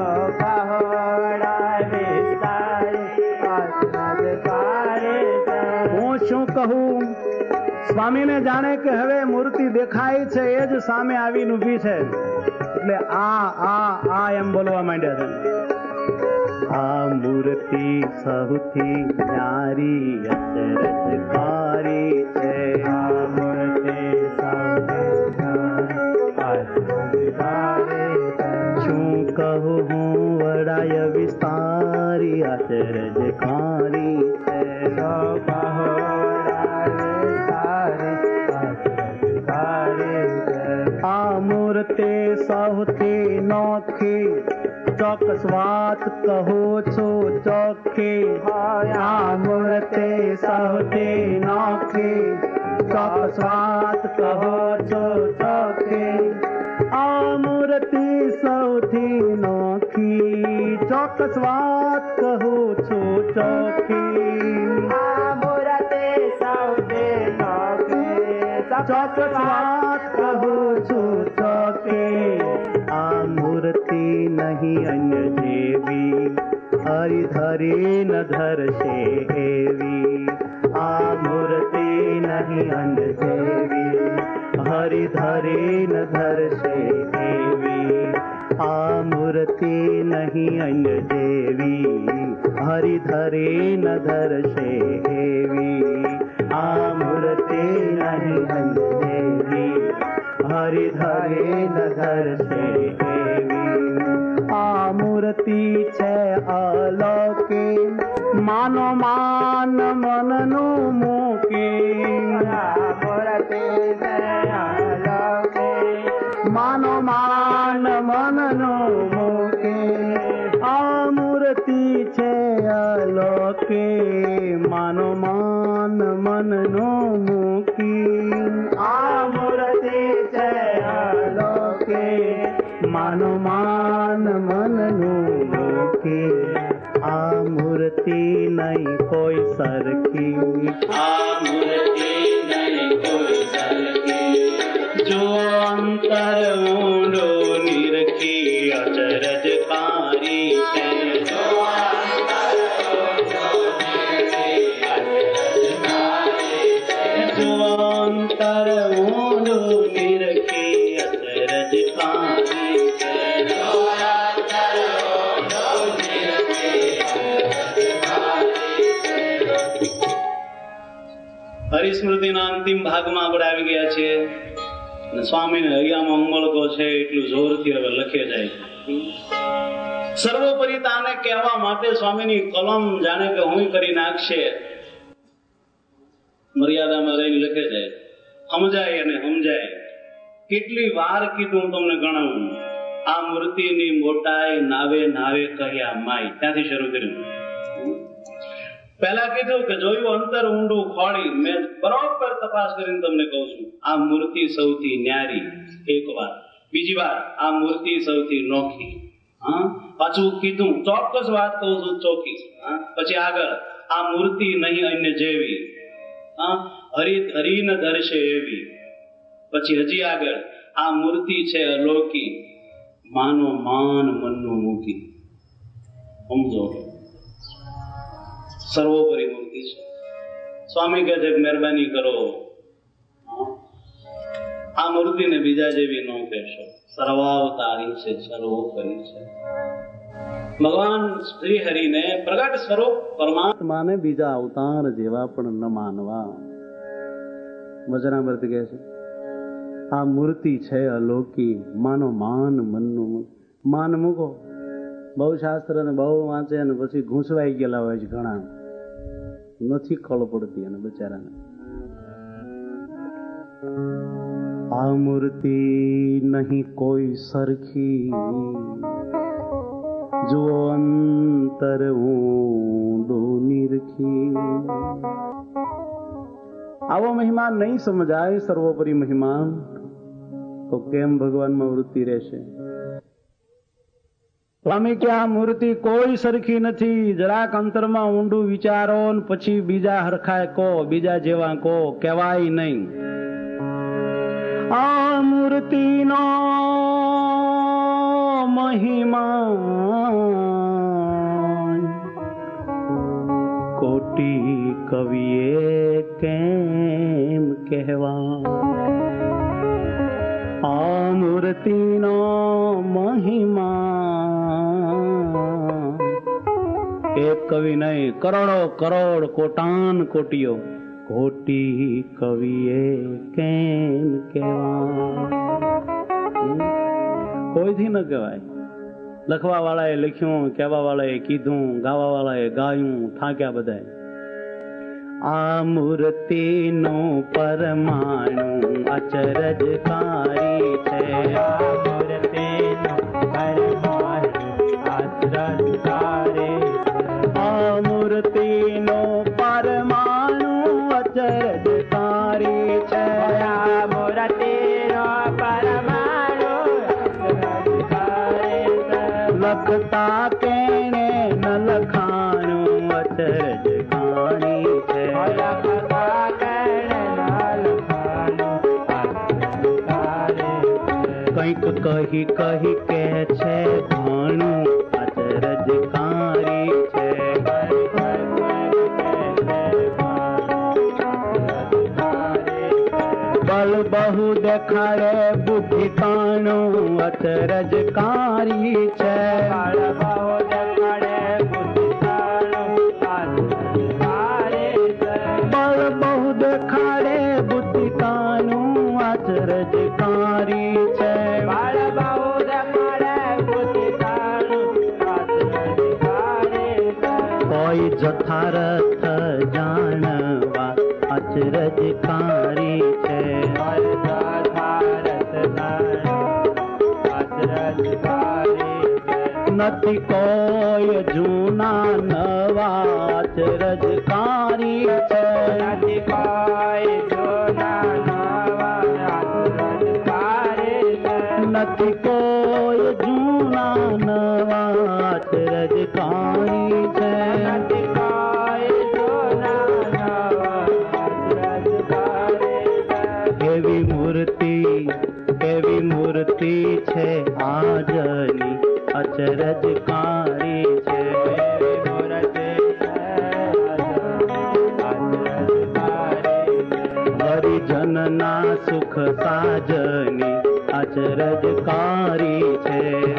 હું શું કહું? સ્વામીને જાણે કે હવે મૂર્તિ દેખાય છે એ જ સામે આવીને ઊભી છે એટલે આ આ આ એમ બોલવા માંડ્યા છે. આ મૂર્તિ સૌથી ન્યારી અચરજકારી છે. આ મૂર્તિ શું કહું હું વડાય વિસ્તારી અચરજકારી છે. આ મૂર્તિ સૌથી નોખી ચોક્કસ વાત કહો છો ચોખ્ખી. આ મૂર્તિ સૌથી નોખી ચોક્કસ વાત કહો છો ચોખ્ખી. આ મૂર્તિ સૌથી નોખી ચોક્કસ વાત કહો છો ચોખ્ખી. આ મૂર્તિ સૌથી નોખી ચોક્કસ વાત કહો છો ચોખ્ખી. આ મૂર્તિ નહીં અન્ય જેવી હરિધરી ન ધરશે એવી. આ મૂર્તિ નહીં અન્ય જેવી હરિધરી ન ધરશે એવી. આ મૂર્તિ નહીં અન્ય જેવી હરિધરી ન ધરશે એવી. આ મૂર્તિ નહીં અન્ય જેવી હરિધરી ન ધરશે એવી. આ મૂર્તિ છે અલૌકિક માનો માન મનનું મૂકી. આ મૂર્તિ છે અલૌકિક માનો માન મનનું મૂકી. આ મૂર્તિ છે અલૌકિક માનો માન મનનું મૂકી. આ મૂર્તિ છે અલૌકિક માનો માન તન મનનું મૂકી આ મૂર્તિ નહીં કોઈ સરખી આ મૂર્તિ નહીં કોઈ સરખી જો અંતર ઊંડો નિરખી અચરજકારી છે જો અંતર ઊંડો નિરખી અચરજકારી છે જો અંતર ઊંડો નિરખી અચરજકારી છે જો અંતર ઊંડો નિરખી અચરજકારી છે. હરિસ્મૃતિના અંતિમ ભાગમાં આપણે આવી ગયા છીએ. સ્વામીને હૈયામાં ઉમળકો છે એટલું જોરથી હવે લખે જાય. સર્વોપરી તાને કહેવા માટે સ્વામીની કલમ જાણે કે હું કરી નાખશે મર્યાદામાં રહીને લખે જાય. સમજાય અને સમજાય. કેટલી વાર કીધું હું તમને ગણાવું. આ મૂર્તિની મોટાઈ નાવે નાવે કહ્યા માય ત્યાંથી શરૂ કર્યું. પહેલા કીધું કે જોયું અંતર ઊંડું ખોળી. મેં બરોબર તપાસ કરીને તમને કહું છું આ મૂર્તિ સૌથી ન્યારી. એક વાત. બીજી વાત આ મૂર્તિ સૌથી નોખી. હા પાછું કીધું ચોક્કસ વાત કહું છું ચોખ્ખી. હા પછી આગળ આ મૂર્તિ નહીં અન્ય જેવી. હા હરિ હરિને ધરશે એવી. પછી હજી આગળ આ મૂર્તિ છે અલૌકિક માનો માન મનનું મૂકી. સમજો સર્વોપરી મૂર્તિ છે. સ્વામી કહે છે મહેરબાની કરો આ મૂર્તિને બીજા જેવી ન કહેશો. સર્વાવતારી છે સર્વોપરી છે. ભગવાન શ્રી હરિને પ્રગટ સ્વરૂપ પરમાત્માને બીજા અવતાર જેવા પણ ન માનવા. વચનામૃત કહે છે આ મૂર્તિ છે અલૌકિક માનો માન મનનું. માન મૂકો. બહુ શાસ્ત્ર ને બહુ વાંચે અને પછી ઘૂંસવાઈ ગયેલા હોય છે ઘણા. નથી ખળ પડતી અને બચારાને. આ મૂર્તિ નહીં કોઈ સરખી જુઓ અંતર ઊંડો નિરખી. આવો મહિમા નહીં સમજાય સર્વોપરી મહિમા તો કેમ ભગવાનમાં વૃત્તિ રહેશે? સ્વામી કે આ મૂર્તિ કોઈ સરખી નથી. જરાક અંતરમાં ઊંડું વિચારો પછી બીજા હરખાય કો બીજા જેવા કો કહેવાય નહીં. આ મૂર્તિનો મહિમા કોટી કવિએ કેમ કહેવા. આ મૂર્તિનો મહિમા એક કવિ નહીં કરોડો કરોડ કોટાન કોટીઓ કોટી કવિએ કેમ કહેવા. કોઈથી ન કહેવાય. લખવા વાળાએ લખ્યું, કહેવા વાળાએ કીધું, ગાવા વાળાએ ગાયું, થાક્યા બધા. આ મૂર્તિનું પરમાણુ અચરજકારી છે. આ મૂર્તિનું પરમાણુ અચરજકારી છે. આ મૂર્તિનું પરમાણુ અચરજકારી છે. આ મૂર્તિનો પરમાણુ અચરજકારી છે. લખતા કેણે ન લખાણું અચરજકારી છે. કંઈક કહી કહી કે છે ઘણું અચરજકારી છે. બલ બહુ દેખાડે બુદ્ધિ કાણું અચરજકારી છે. બલ બહુ દેખાડે બુદ્ધિ કાણું અચરજકારી છે. બલ બહુ દેખાડે બુદ્ધિ કાણું અચરજકારી છે. બલ બહુ દેખાડે બુદ્ધિ કાણું અચરજકારી છે. કોઈ જથારથ જાણવા અચરજકારી છે. નથી કોઈ જૂના નવા અચરજકારી છે. નથી કોઈ જૂના નવા અચરજકારી છે. નથી કોઈ જૂના સાજની અચરજકારી છે. હરિજનના સુખ સાજની અચરજકારી છે.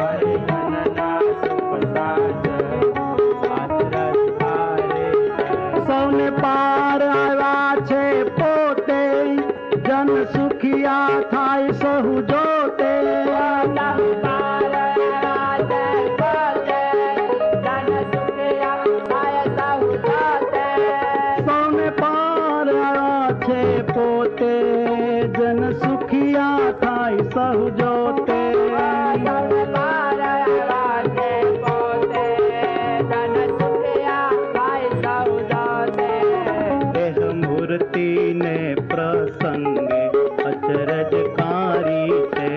સૌને પાર આવ્યા છે પોતે, જન સુખિયા થાય સહુ જોતે. સૌને પાર આવ્યા છે પોતે, જન સુખિયા થાય સહુ જોતે. મૂર્તિને પ્રસંગે અચરજકારી છે.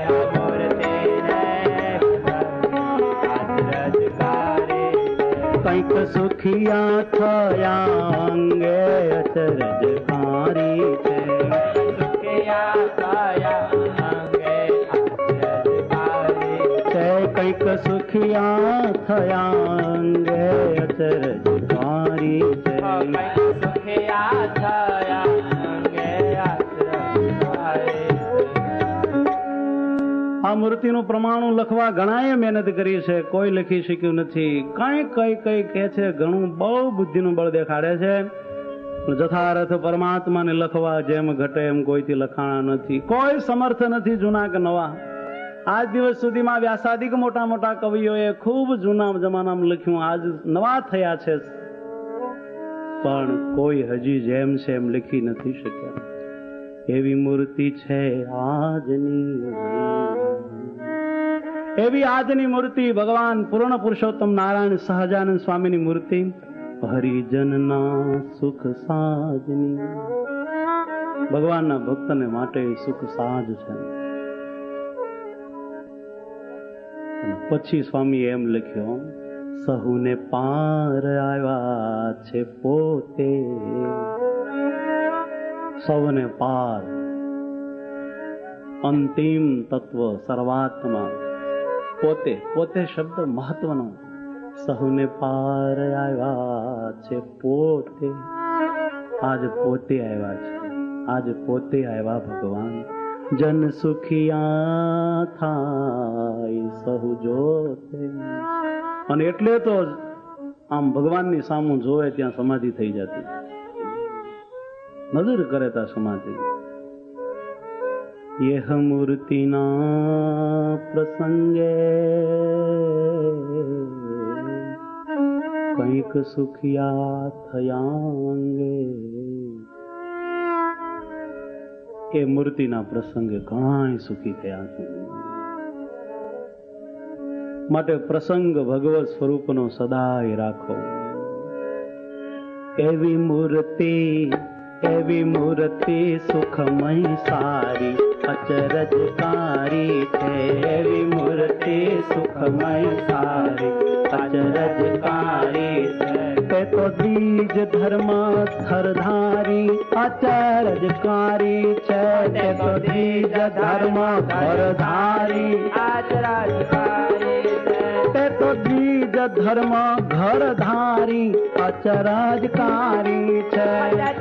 કંઈક સુખિયા થયા અંગે અચરજકારી છે. કંઈક સુખિયા થયા અંગે અચરજકારી છે. આ મૂર્તિનું પ્રમાણું લખવા ઘણાએ મહેનત કરી છે, કોઈ લખી શક્યું નથી. કઈ કઈ કઈ કે છે, ઘણું બહુ બુદ્ધિનું બળ દેખાડે છે. જથાર્થ પરમાત્માને લખવા જેમ ઘટે એમ કોઈથી લખાણા નથી. કોઈ સમર્થ નથી, જૂના કે નવા. આજ દિવસ સુધીમાં વ્યાસાદિક મોટા મોટા કવિઓએ ખૂબ જૂના જમાનામાં લખ્યું, આજ નવા થયા છે, પણ કોઈ હજી જેમ છે એમ લખી નથી શક્યા. એવી મૂર્તિ છે આજની, એવી આજની મૂર્તિ ભગવાન પૂર્ણ પુરુષોત્તમ નારાયણ સહજાનંદ સ્વામીની મૂર્તિ. હરિજનના સુખ સાજની, ભગવાનના ભક્તને માટે સુખ સાજ છે. પછી સ્વામી એમ લખ્યો, સહુને પાર આવ્યા છે પોતે. સૌને પાર, અંતિમ તત્વ સર્વાત્મા પોતે. પોતે શબ્દ મહત્વનો. સહુને પાર આવ્યા છે પોતે. આજ પોતે આવ્યા છે, આજ પોતે આવ્યા ભગવાન. જન સુખિયા થાય સહુ જોતે. અને એટલે તો આમ ભગવાનની સામું જોવે ત્યાં સમાધિ થઈ જતી, નજર કરે ત્યાં સમાધિ. યહ મૂર્તિના પ્રસંગે કંઈક સુખિયા થયા અંગે. એ મૂર્તિના પ્રસંગે ઘણા સુખી થયા છે. માટે પ્રસંગ ભગવત સ્વરૂપનો સદાય રાખો. એવી મૂર્તિ, એવી મૂર્તિ સુખમય સારી અચરજકારી છે. એવી મૂર્તિ સુખમય સારી અચરજકારી છે. તે તો બીજ ધર્મ ધરધારી અચરજકારી છે. તે તો બીજ ધર્મ ધરધારી અચરજકારી છે. તે તો બીજ ધર્મ ઘરધારી અચરજકારી છે.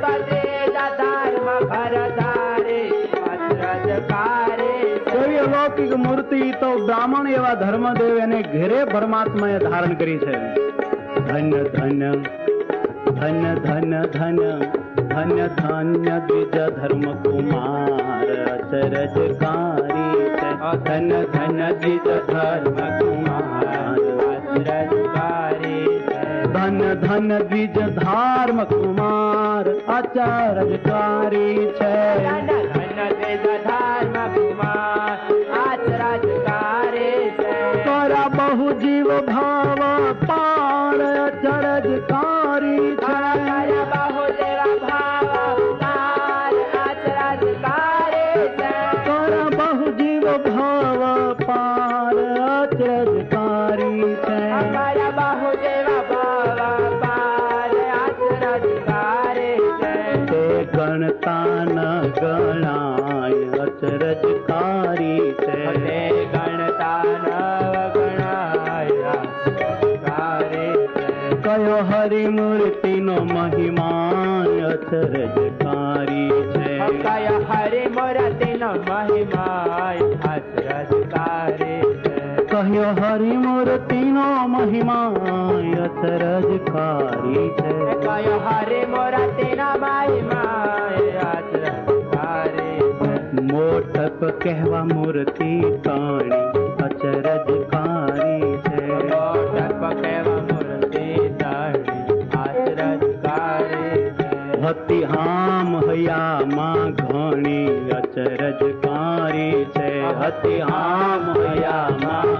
એવી અલૌકિક મૂર્તિ તો બ્રાહ્મણ એવા ધર્મદેવ એને ઘેરે પરમાત્માએ ધારણ કરી છે. ધન્ય ધન્ય ધન્ય ધન્ય ધન્ય ધન્ય ધન્ય દ્વિજ ધર્મ કુમાર અચરજકારી છે. ધન્ય ધન્ય દ્વિજ ધર્મ કુમાર અચરજકારી છે. ધન્ય ધન્ય દ્વિજ ધર્મ કુમાર અચરજકારી છે. ધન્ય દ્વિજ ધર્મ કુમાર અચરજકારી છે. કરા બહુ જીવ ભાવ પાર અચરજકારી છે. બહુ જીવ ભાવ પાર અચરજકારી છે. કરા બહુ જીવ ભાવ પાર અચરજકારી છે. બહુ જીવ ભાવ પાર અચરજકારી છે. તે ગણતા ન ગણાય અચરજકારી છે. તે ગણતા ન કયો હરિમૂર્તિનો મહિમા અચરજકારી છે. કયો હરિમૂર્તિનો મહિમા અચરજકારી છે. મોટપ કહેવા મૂર્તિ કાણી અચરજકારી છે. મોટપ કહેવા મૂર્તિ કાણી અચરજકારી છે. હતી હામ હયામાં ઘણી અચરજકારી છે. હતી હામ હયામાં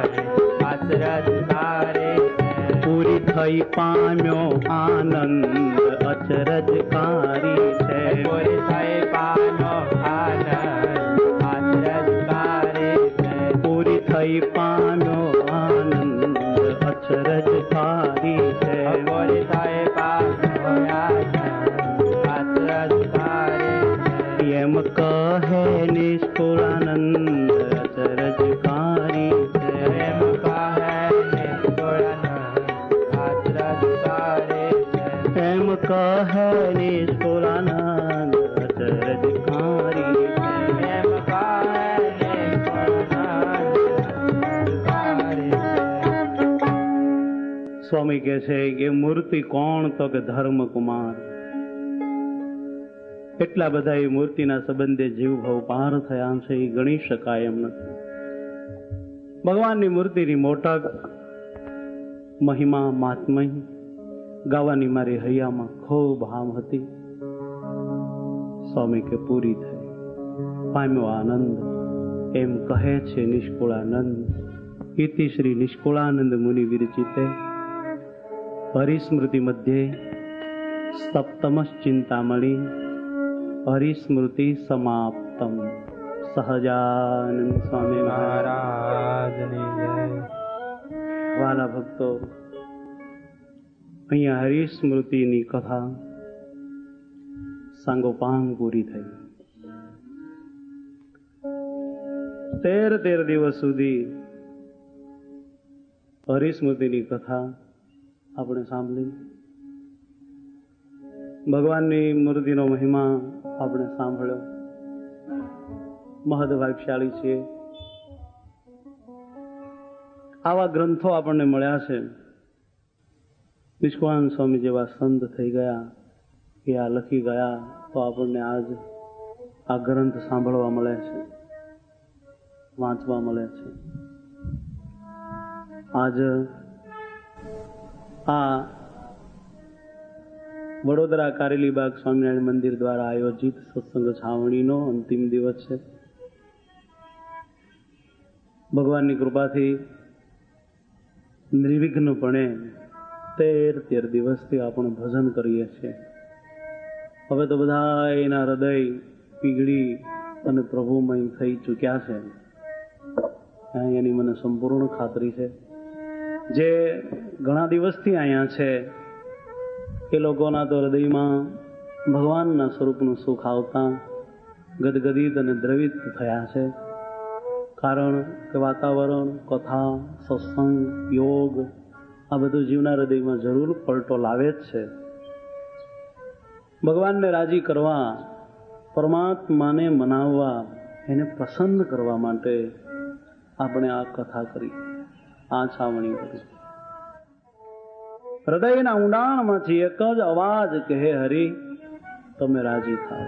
અચરજકારી છે. પૂરી થઈ પામ્યો આનંદ અચરજકારી છે. પૂરી થઈ પામ્યો આનંદ અચરજકારી છે. પૂરી થઈ પામ્યો આનંદ અચરજકારી છે. પૂરી થઈ પામ્યો આનંદ અચરજકારી છે. એમ કહે નિષ્કુળાનંદ અચરજકારી છે. એમ કહે નિષ્કુળાનંદ અચરજકારી છે. એમ કહે નિષ્કુળાનંદ અચરજકારી છે. એમ કહે નિષ્કુળાનંદ અચરજકારી છે. સ્વામી કહે છે કે મૂર્તિ કોણ? તો કે ધર્મકુમાર. એટલા બધા એ મૂર્તિના સંબંધે જીવ ભાવ પાર થયા છે, એ ગણી શકાય એમ નથી. ભગવાનની મૂર્તિની મોટક મહિમા મહાત્મય ગાવાની મારી હૈયામાં ખૂબ હામ હતી. સ્વામી કે પૂરી થઈ પામ્યો આનંદ એમ કહે છે નિષ્કુળાનંદ. ઇતિ શ્રી નિષ્કુળાનંદ મુનિ વિરચિતે હરિસ્મૃતિ મધ્યે સપ્તમશ ચિંતામણી હરિસ્મૃતિ સમાપ્તમ. સહજાનંદ સ્વામી મહારાજની જય. વાલા ભક્તો, અહીંયા હરિસ્મૃતિની કથા સાંગોપાંગ પૂરી થઈ. તેર તેર દિવસ સુધી હરિસ્મૃતિની કથા આપણે સાંભળી. ભગવાનની મૂર્તિનો મહિમા આપણે સાંભળ્યો. મહદભાગ્યશાળી છીએ. આવા ગ્રંથો આપણને મળ્યા છે. નિષ્કુળાનંદ સ્વામી જેવા સંત થઈ ગયા, એ આ લખી ગયા, તો આપણને આજ આ ગ્રંથ સાંભળવા મળે છે, વાંચવા મળે છે. આજ આ વડોદરા કારેલીબાગ સ્વામિનારાયણ મંદિર દ્વારા આયોજિત સત્સંગ છાવણીનો અંતિમ દિવસ છે. ભગવાનની કૃપાથી નિર્વિઘ્નપણે તેર તેર દિવસથી આપણે ભજન કરીએ છીએ. હવે તો બધા એના હૃદય પીગળી અને પ્રભુમય થઈ ચૂક્યા છે, એની મને સંપૂર્ણ ખાતરી છે. જે ઘણા દિવસથી અહીંયા છે એ લોકોના તો હૃદયમાં ભગવાનના સ્વરૂપનું સુખ આવતા ગદગદિત અને દ્રવિત થયા છે. કારણ કે વાતાવરણ, કથા, સત્સંગ, યોગ આ બધું જીવના હૃદયમાં જરૂર પલટો લાવે જ છે. ભગવાનને રાજી કરવા, પરમાત્માને મનાવવા, એને પ્રસન્ન કરવા માટે આપણે આ કથા કરી, આ છાવણી કરી. હૃદયના ઊંડાણમાંથી એક જ અવાજ કહે, હરિ તમે રાજી થાઓ.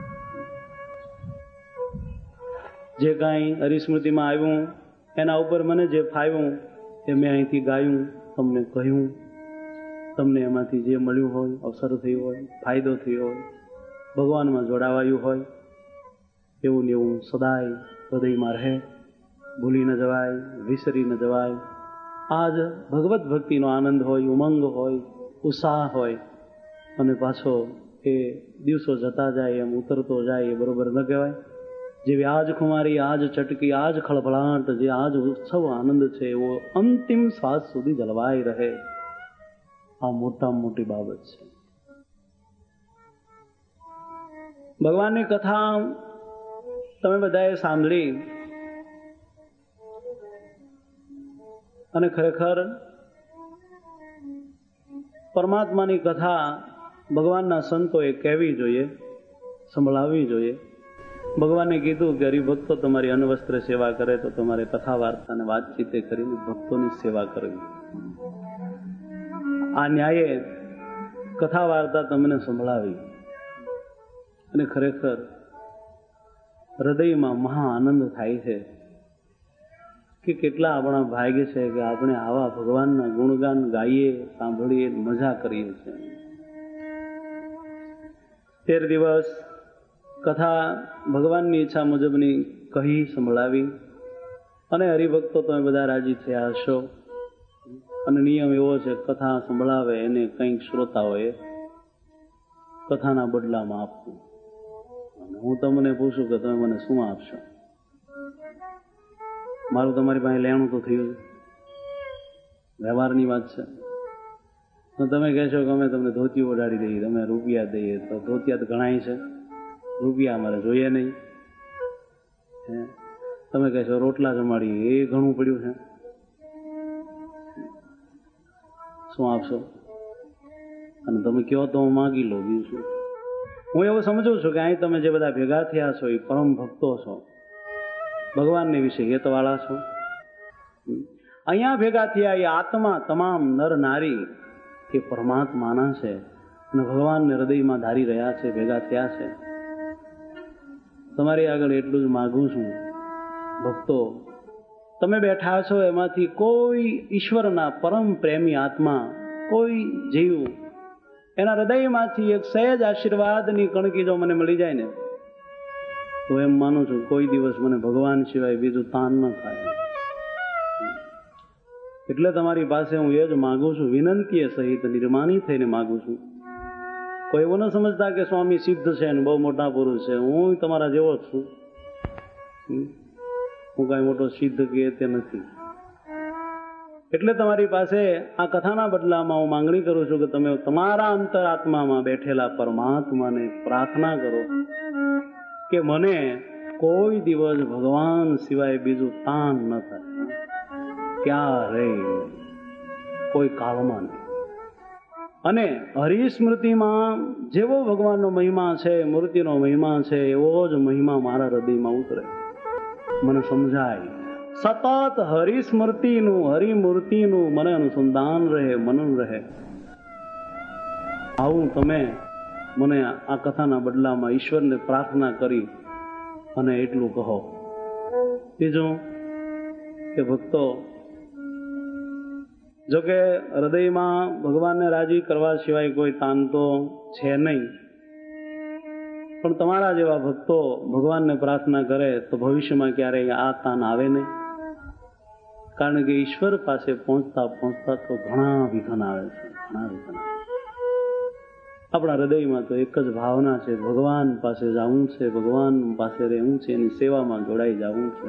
જે કાંઈ હરિસ્મૃતિમાં આવ્યું એના ઉપર મને જે ફાવ્યું એ મેં અહીંથી ગાયું, તમને કહ્યું. તમને એમાંથી જે મળ્યું હોય, અવસર થયો હોય, ફાયદો થયો હોય, ભગવાનમાં જોડાવાયું હોય, એવું ને એવું સદાય હૃદયમાં રહે, ભૂલી ન જવાય, વિસરી ન જવાય. આજ ભગવત ભક્તિનો આનંદ હોય, ઉમંગ હોય, ઉત્સાહ હોય, અને પાછો એ દિવસો જતા જાય એમ ઉતરતો જાય, એ બરોબર ન કહેવાય. જેવી આજ ખુમારી, આજ ચટકી, આજ ખળભળાટ, જે આજ ઉત્સવ આનંદ છે એવો અંતિમ શ્વાસ સુધી જળવાઈ રહે. આ મોટામાં મોટી બાબત છે. ભગવાનની કથા તમે બધાએ સાંભળી અને ખરેખર પરમાત્માની કથા ભગવાનના સંતોએ કહેવી જોઈએ, સંભળાવવી જોઈએ. ભગવાને કીધું કે હરિભક્તો તમારી અન્વસ્ત્ર સેવા કરે તો તમારે કથા વાર્તા અને વાતચીતે કરીને ભક્તોની સેવા કરવી. આ ન્યાયે કથા વાર્તા તમને સંભળાવી અને ખરેખર હૃદયમાં મહા આનંદ થાય છે કે કેટલા આપણા ભાગ્ય છે કે આપણે આવા ભગવાનના ગુણગાન ગાઈએ, સાંભળીએ, મજા કરીએ છીએ. તેર દિવસ કથા ભગવાનની ઈચ્છા મુજબની કહી સંભળાવી અને હરિભક્તો તમે બધા રાજી થયા હશો. અને નિયમ એવો છે, કથા સંભળાવે એને કંઈક શ્રોતાઓએ કથાના બદલામાં આપવું. અને હું તમને પૂછું કે તમે મને શું આપશો? મારું તમારી પાસે લેણું તો થયું, વ્યવહારની વાત છે. તો તમે કહેશો કે અમે તમને ધોતી ઓઢાડી દઈએ, તમે રૂપિયા દઈએ, તો ધોતિયા તો ઘણાય છે, રૂપિયા અમારે જોઈએ નહીં. તમે કહેશો રોટલા જમાડીએ, એ ઘણું પડ્યું છે, શું આપશો? અને તમે કહો તો હું માગી લઉં, બીજું શું? હું એવું સમજુ છું કે અહીં તમે જે બધા ભેગા થયા છો એ પરમ ભક્તો છો, ભગવાનને વિશે હેતવાળા છો. અહીંયા ભેગા થયા એ આત્મા તમામ નર નારી એ પરમાત્માના છે અને ભગવાનને હૃદયમાં ધારી રહ્યા છે, ભેગા થયા છે. તમારી આગળ એટલું જ માગું છું, ભક્તો તમે બેઠા છો એમાંથી કોઈ ઈશ્વરના પરમ પ્રેમી આત્મા, કોઈ જીવ, એના હૃદયમાંથી એક સહેજ આશીર્વાદની કણકી જો મને મળી જાય ને તો એમ માનું છું કોઈ દિવસ મને ભગવાન સિવાય બીજું તાન ન થાય. એટલે તમારી પાસે હું એ જ માગું છું, વિનંતી સહિત નિર્માની થઈને માગું છું. કોઈ એવું ન સમજતા કે સ્વામી સિદ્ધ છે ને બહુ મોટા પુરુષ છે. હું તમારા જેવો જ છું, હું કાંઈ મોટો સિદ્ધ કે તે નથી. એટલે તમારી પાસે આ કથાના બદલામાં હું માંગણી કરું છું કે તમે તમારા અંતરાત્મામાં બેઠેલા પરમાત્માને પ્રાર્થના કરો કે મને કોઈ દિવસ ભગવાન સિવાય બીજું તાન ન થાય, ક્યારે કોઈ કાળમાં નહીં. અને હરિસ્મૃતિમાં જેવો ભગવાનનો મહિમા છે, મૂર્તિનો મહિમા છે, એવો જ મહિમા મારા હૃદયમાં ઉતરે, મને સમજાય. સતત હરિસ્મૃતિનું, હરિમૂર્તિનું મને અનુસંધાન રહે, મનન રહે. આવું તમે મને આ કથાના બદલામાં ઈશ્વરને પ્રાર્થના કરી અને એટલું કહો. બીજું કે ભક્તો, જોકે હૃદયમાં ભગવાનને રાજી કરવા સિવાય કોઈ તાન તો છે નહીં, પણ તમારા જેવા ભક્તો ભગવાનને પ્રાર્થના કરે તો ભવિષ્યમાં ક્યારેય આ તાન આવે નહીં. કારણ કે ઈશ્વર પાસે પહોંચતા પહોંચતા તો ઘણા વિઘન આવે છે, ઘણા વિઘન. આપણા હૃદયમાં તો એક જ ભાવના છે, ભગવાન પાસે જવું છે, ભગવાન પાસે રહેવું છે, એની સેવામાં જોડાઈ જવું છે.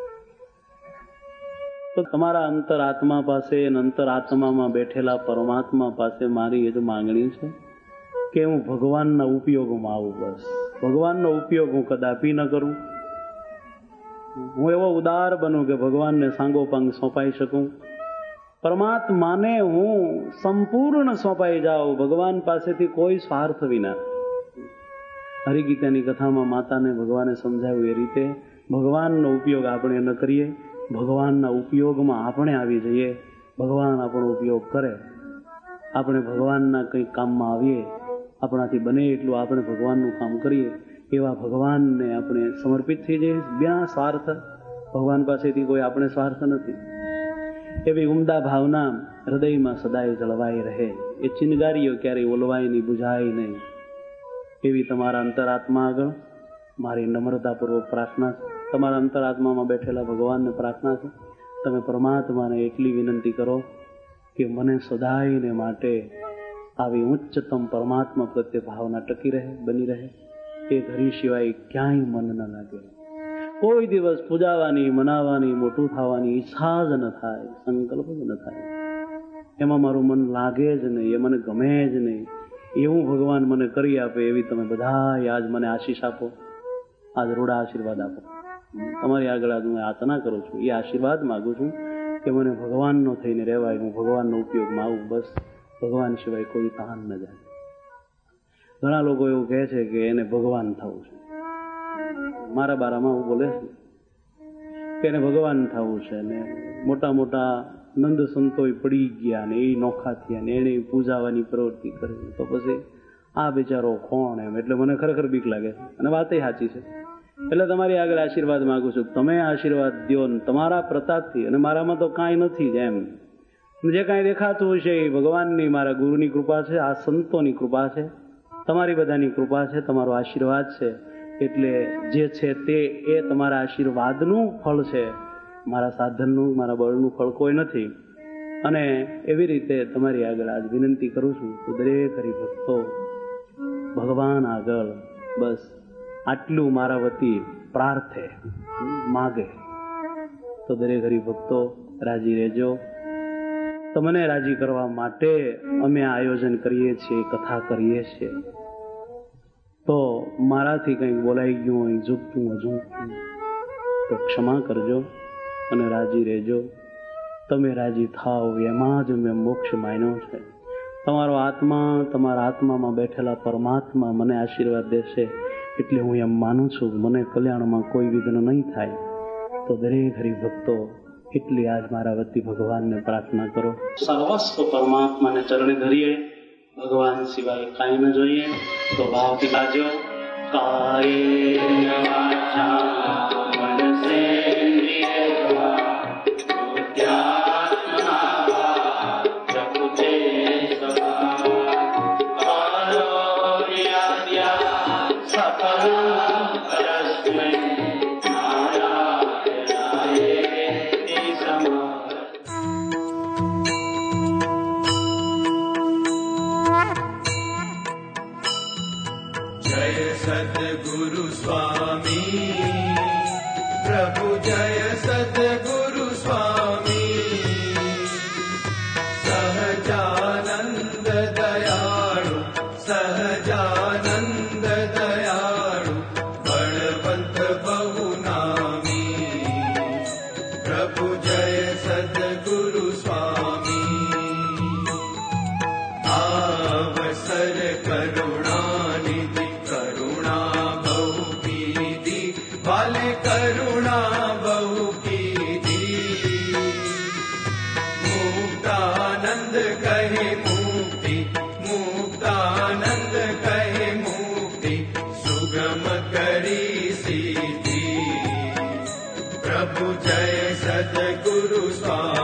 તો તમારા અંતરાત્મા પાસે અને અંતરાત્મામાં બેઠેલા પરમાત્મા પાસે મારી એ જ માંગણી છે કે હું ભગવાનના ઉપયોગમાં આવું. બસ ભગવાનનો ઉપયોગ હું કદાપી ન કરું. હું એવો ઉદાર બનું કે ભગવાનને સાંગોપાંગ સોંપાઈ શકું, પરમાત્માને હું સંપૂર્ણ સોંપાઈ જાઉં, ભગવાન પાસેથી કોઈ સ્વાર્થ વિના. હરિગીતાની કથામાં માતાને ભગવાને સમજાવ્યું એ રીતે ભગવાનનો ઉપયોગ આપણે ન કરીએ, ભગવાનના ઉપયોગમાં આપણે આવી જઈએ, ભગવાન આપણો ઉપયોગ કરે, આપણે ભગવાનના કંઈક કામમાં આવીએ, આપણાથી બને એટલું આપણે ભગવાનનું કામ કરીએ, એવા ભગવાનને આપણે સમર્પિત થઈ જઈએ, બિના સ્વાર્થ. ભગવાન પાસેથી કોઈ આપણે સ્વાર્થ નથી. એવી ઉમદા ભાવના હૃદયમાં સદાય જળવાઈ રહે, એ ચિનગારીઓ ક્યારેય ઓલવાય નહીં, બુઝાય નહીં. એવી તમારા અંતરાત્મા આગળ મારી નમ્રતાપૂર્વક પ્રાર્થના છે. તમારા અંતરાત્મામાં બેઠેલા ભગવાનને પ્રાર્થના છે, તમે પરમાત્માને એટલી વિનંતી કરો કે મને સદાયને માટે આવી ઉચ્ચતમ પરમાત્મા પ્રત્યે ભાવના ટકી રહે, બની રહે. એ હરિ સિવાય ક્યાંય મન ન લાગે, કોઈ દિવસ પૂજાવાની, મનાવાની, મોટું થવાની ઈચ્છા જ ન થાય, સંકલ્પ જ ન થાય, એમાં મારું મન લાગે જ નહીં, એ મને ગમે જ નહીં. એવું ભગવાન મને કરી આપે એવી તમે બધા આજ મને આશીષ આપો, આજ રૂડા આશીર્વાદ આપો. તમારી આગળ આજ હું યાચના કરું છું, એ આશીર્વાદ માગું છું કે મને ભગવાનનો થઈને રહેવાય, હું ભગવાનનો ઉપયોગમાં આવું. બસ ભગવાન સિવાય કોઈ તાન ન જાય. ઘણા લોકો એવું કહે છે કે એને ભગવાન થવું છે. મારા બારામાં હું બોલે કે એને ભગવાન થવું છે ને મોટા મોટા નંદ સંતો પડી ગયા ને એ નોખા થયા ને એને પૂજાવાની પ્રવૃત્તિ કરી, તો પછી આ બિચારો કોણ એમ. એટલે મને ખરેખર બીક લાગે છે અને વાત એ સાચી છે. એટલે તમારી આગળ આશીર્વાદ માંગુ છું, તમે આશીર્વાદ દો તમારા પ્રતાપથી, અને મારામાં તો કાંઈ નથી જ એમ. જે કાંઈ દેખાતું હશે એ ભગવાનની, મારા ગુરુની કૃપા છે, આ સંતોની કૃપા છે, તમારી બધાની કૃપા છે, તમારો આશીર્વાદ છે. એટલે જે છે તે એ તમારા આશીર્વાદનું ફળ છે, મારા સાધનનું, મારા બળનું ફળ કોઈ નથી. અને એવી રીતે તમારી આગળ આજ વિનંતી કરું છું તો દરેક હરિભક્તો ભગવાન આગળ બસ આટલું મારા વતી પ્રાર્થે માગે તો દરેક હરિભક્તો રાજી રહેજો. તમને રાજી કરવા માટે અમે આયોજન કરીએ છીએ, કથા કરીએ છીએ. તો મારાથી કંઈક બોલાઈ ગયું હોય, ઝૂકતું અઝૂકતું તો ક્ષમા કરજો અને રાજી રહેજો. તમે રાજી થાવ એમાં જ મેં મોક્ષ માન્યો છે. તમારો આત્મા, તમારા આત્મામાં બેઠેલા પરમાત્મા મને આશીર્વાદ દેશે એટલે હું એમ માનું છું મને કલ્યાણમાં કોઈ વિઘ્ન નહીં થાય. તો દરેક હરિભક્તો એટલી આજ મારા વતી ભગવાનને પ્રાર્થના કરો. સર્વસ્વ પરમાત્માને ચરણે ધરીએ, ભગવાન સિવાય કાંઈ ન જોઈએ. તો ભાવથી ગાજો. કાયેન વાચા મનસેન્દ્રિયૈર્વા બુદ્ધ્યાત્મના વા પ્રકૃતે સ્વભાવાत् કરોમ્યાદ્યા સકલં પરસ્મૈ નારાયણાયેતિ સમર્પયામિ. सद्गुरु स्वामी प्रभु जय सद्गुरु स्वामी सहजानंद दयाळु सहजानंद दयाळु बलवंत बहु नामी प्रभु जय सद्गुरु स्वामी आवसर करुणानिधि वाले करुणा बहु कीधी मुक्तानंद कहे मुक्ति मुक्तानंद कहे मुक्ति सुगम करी सीधी प्रभु जय सद्गुरु स्वामी.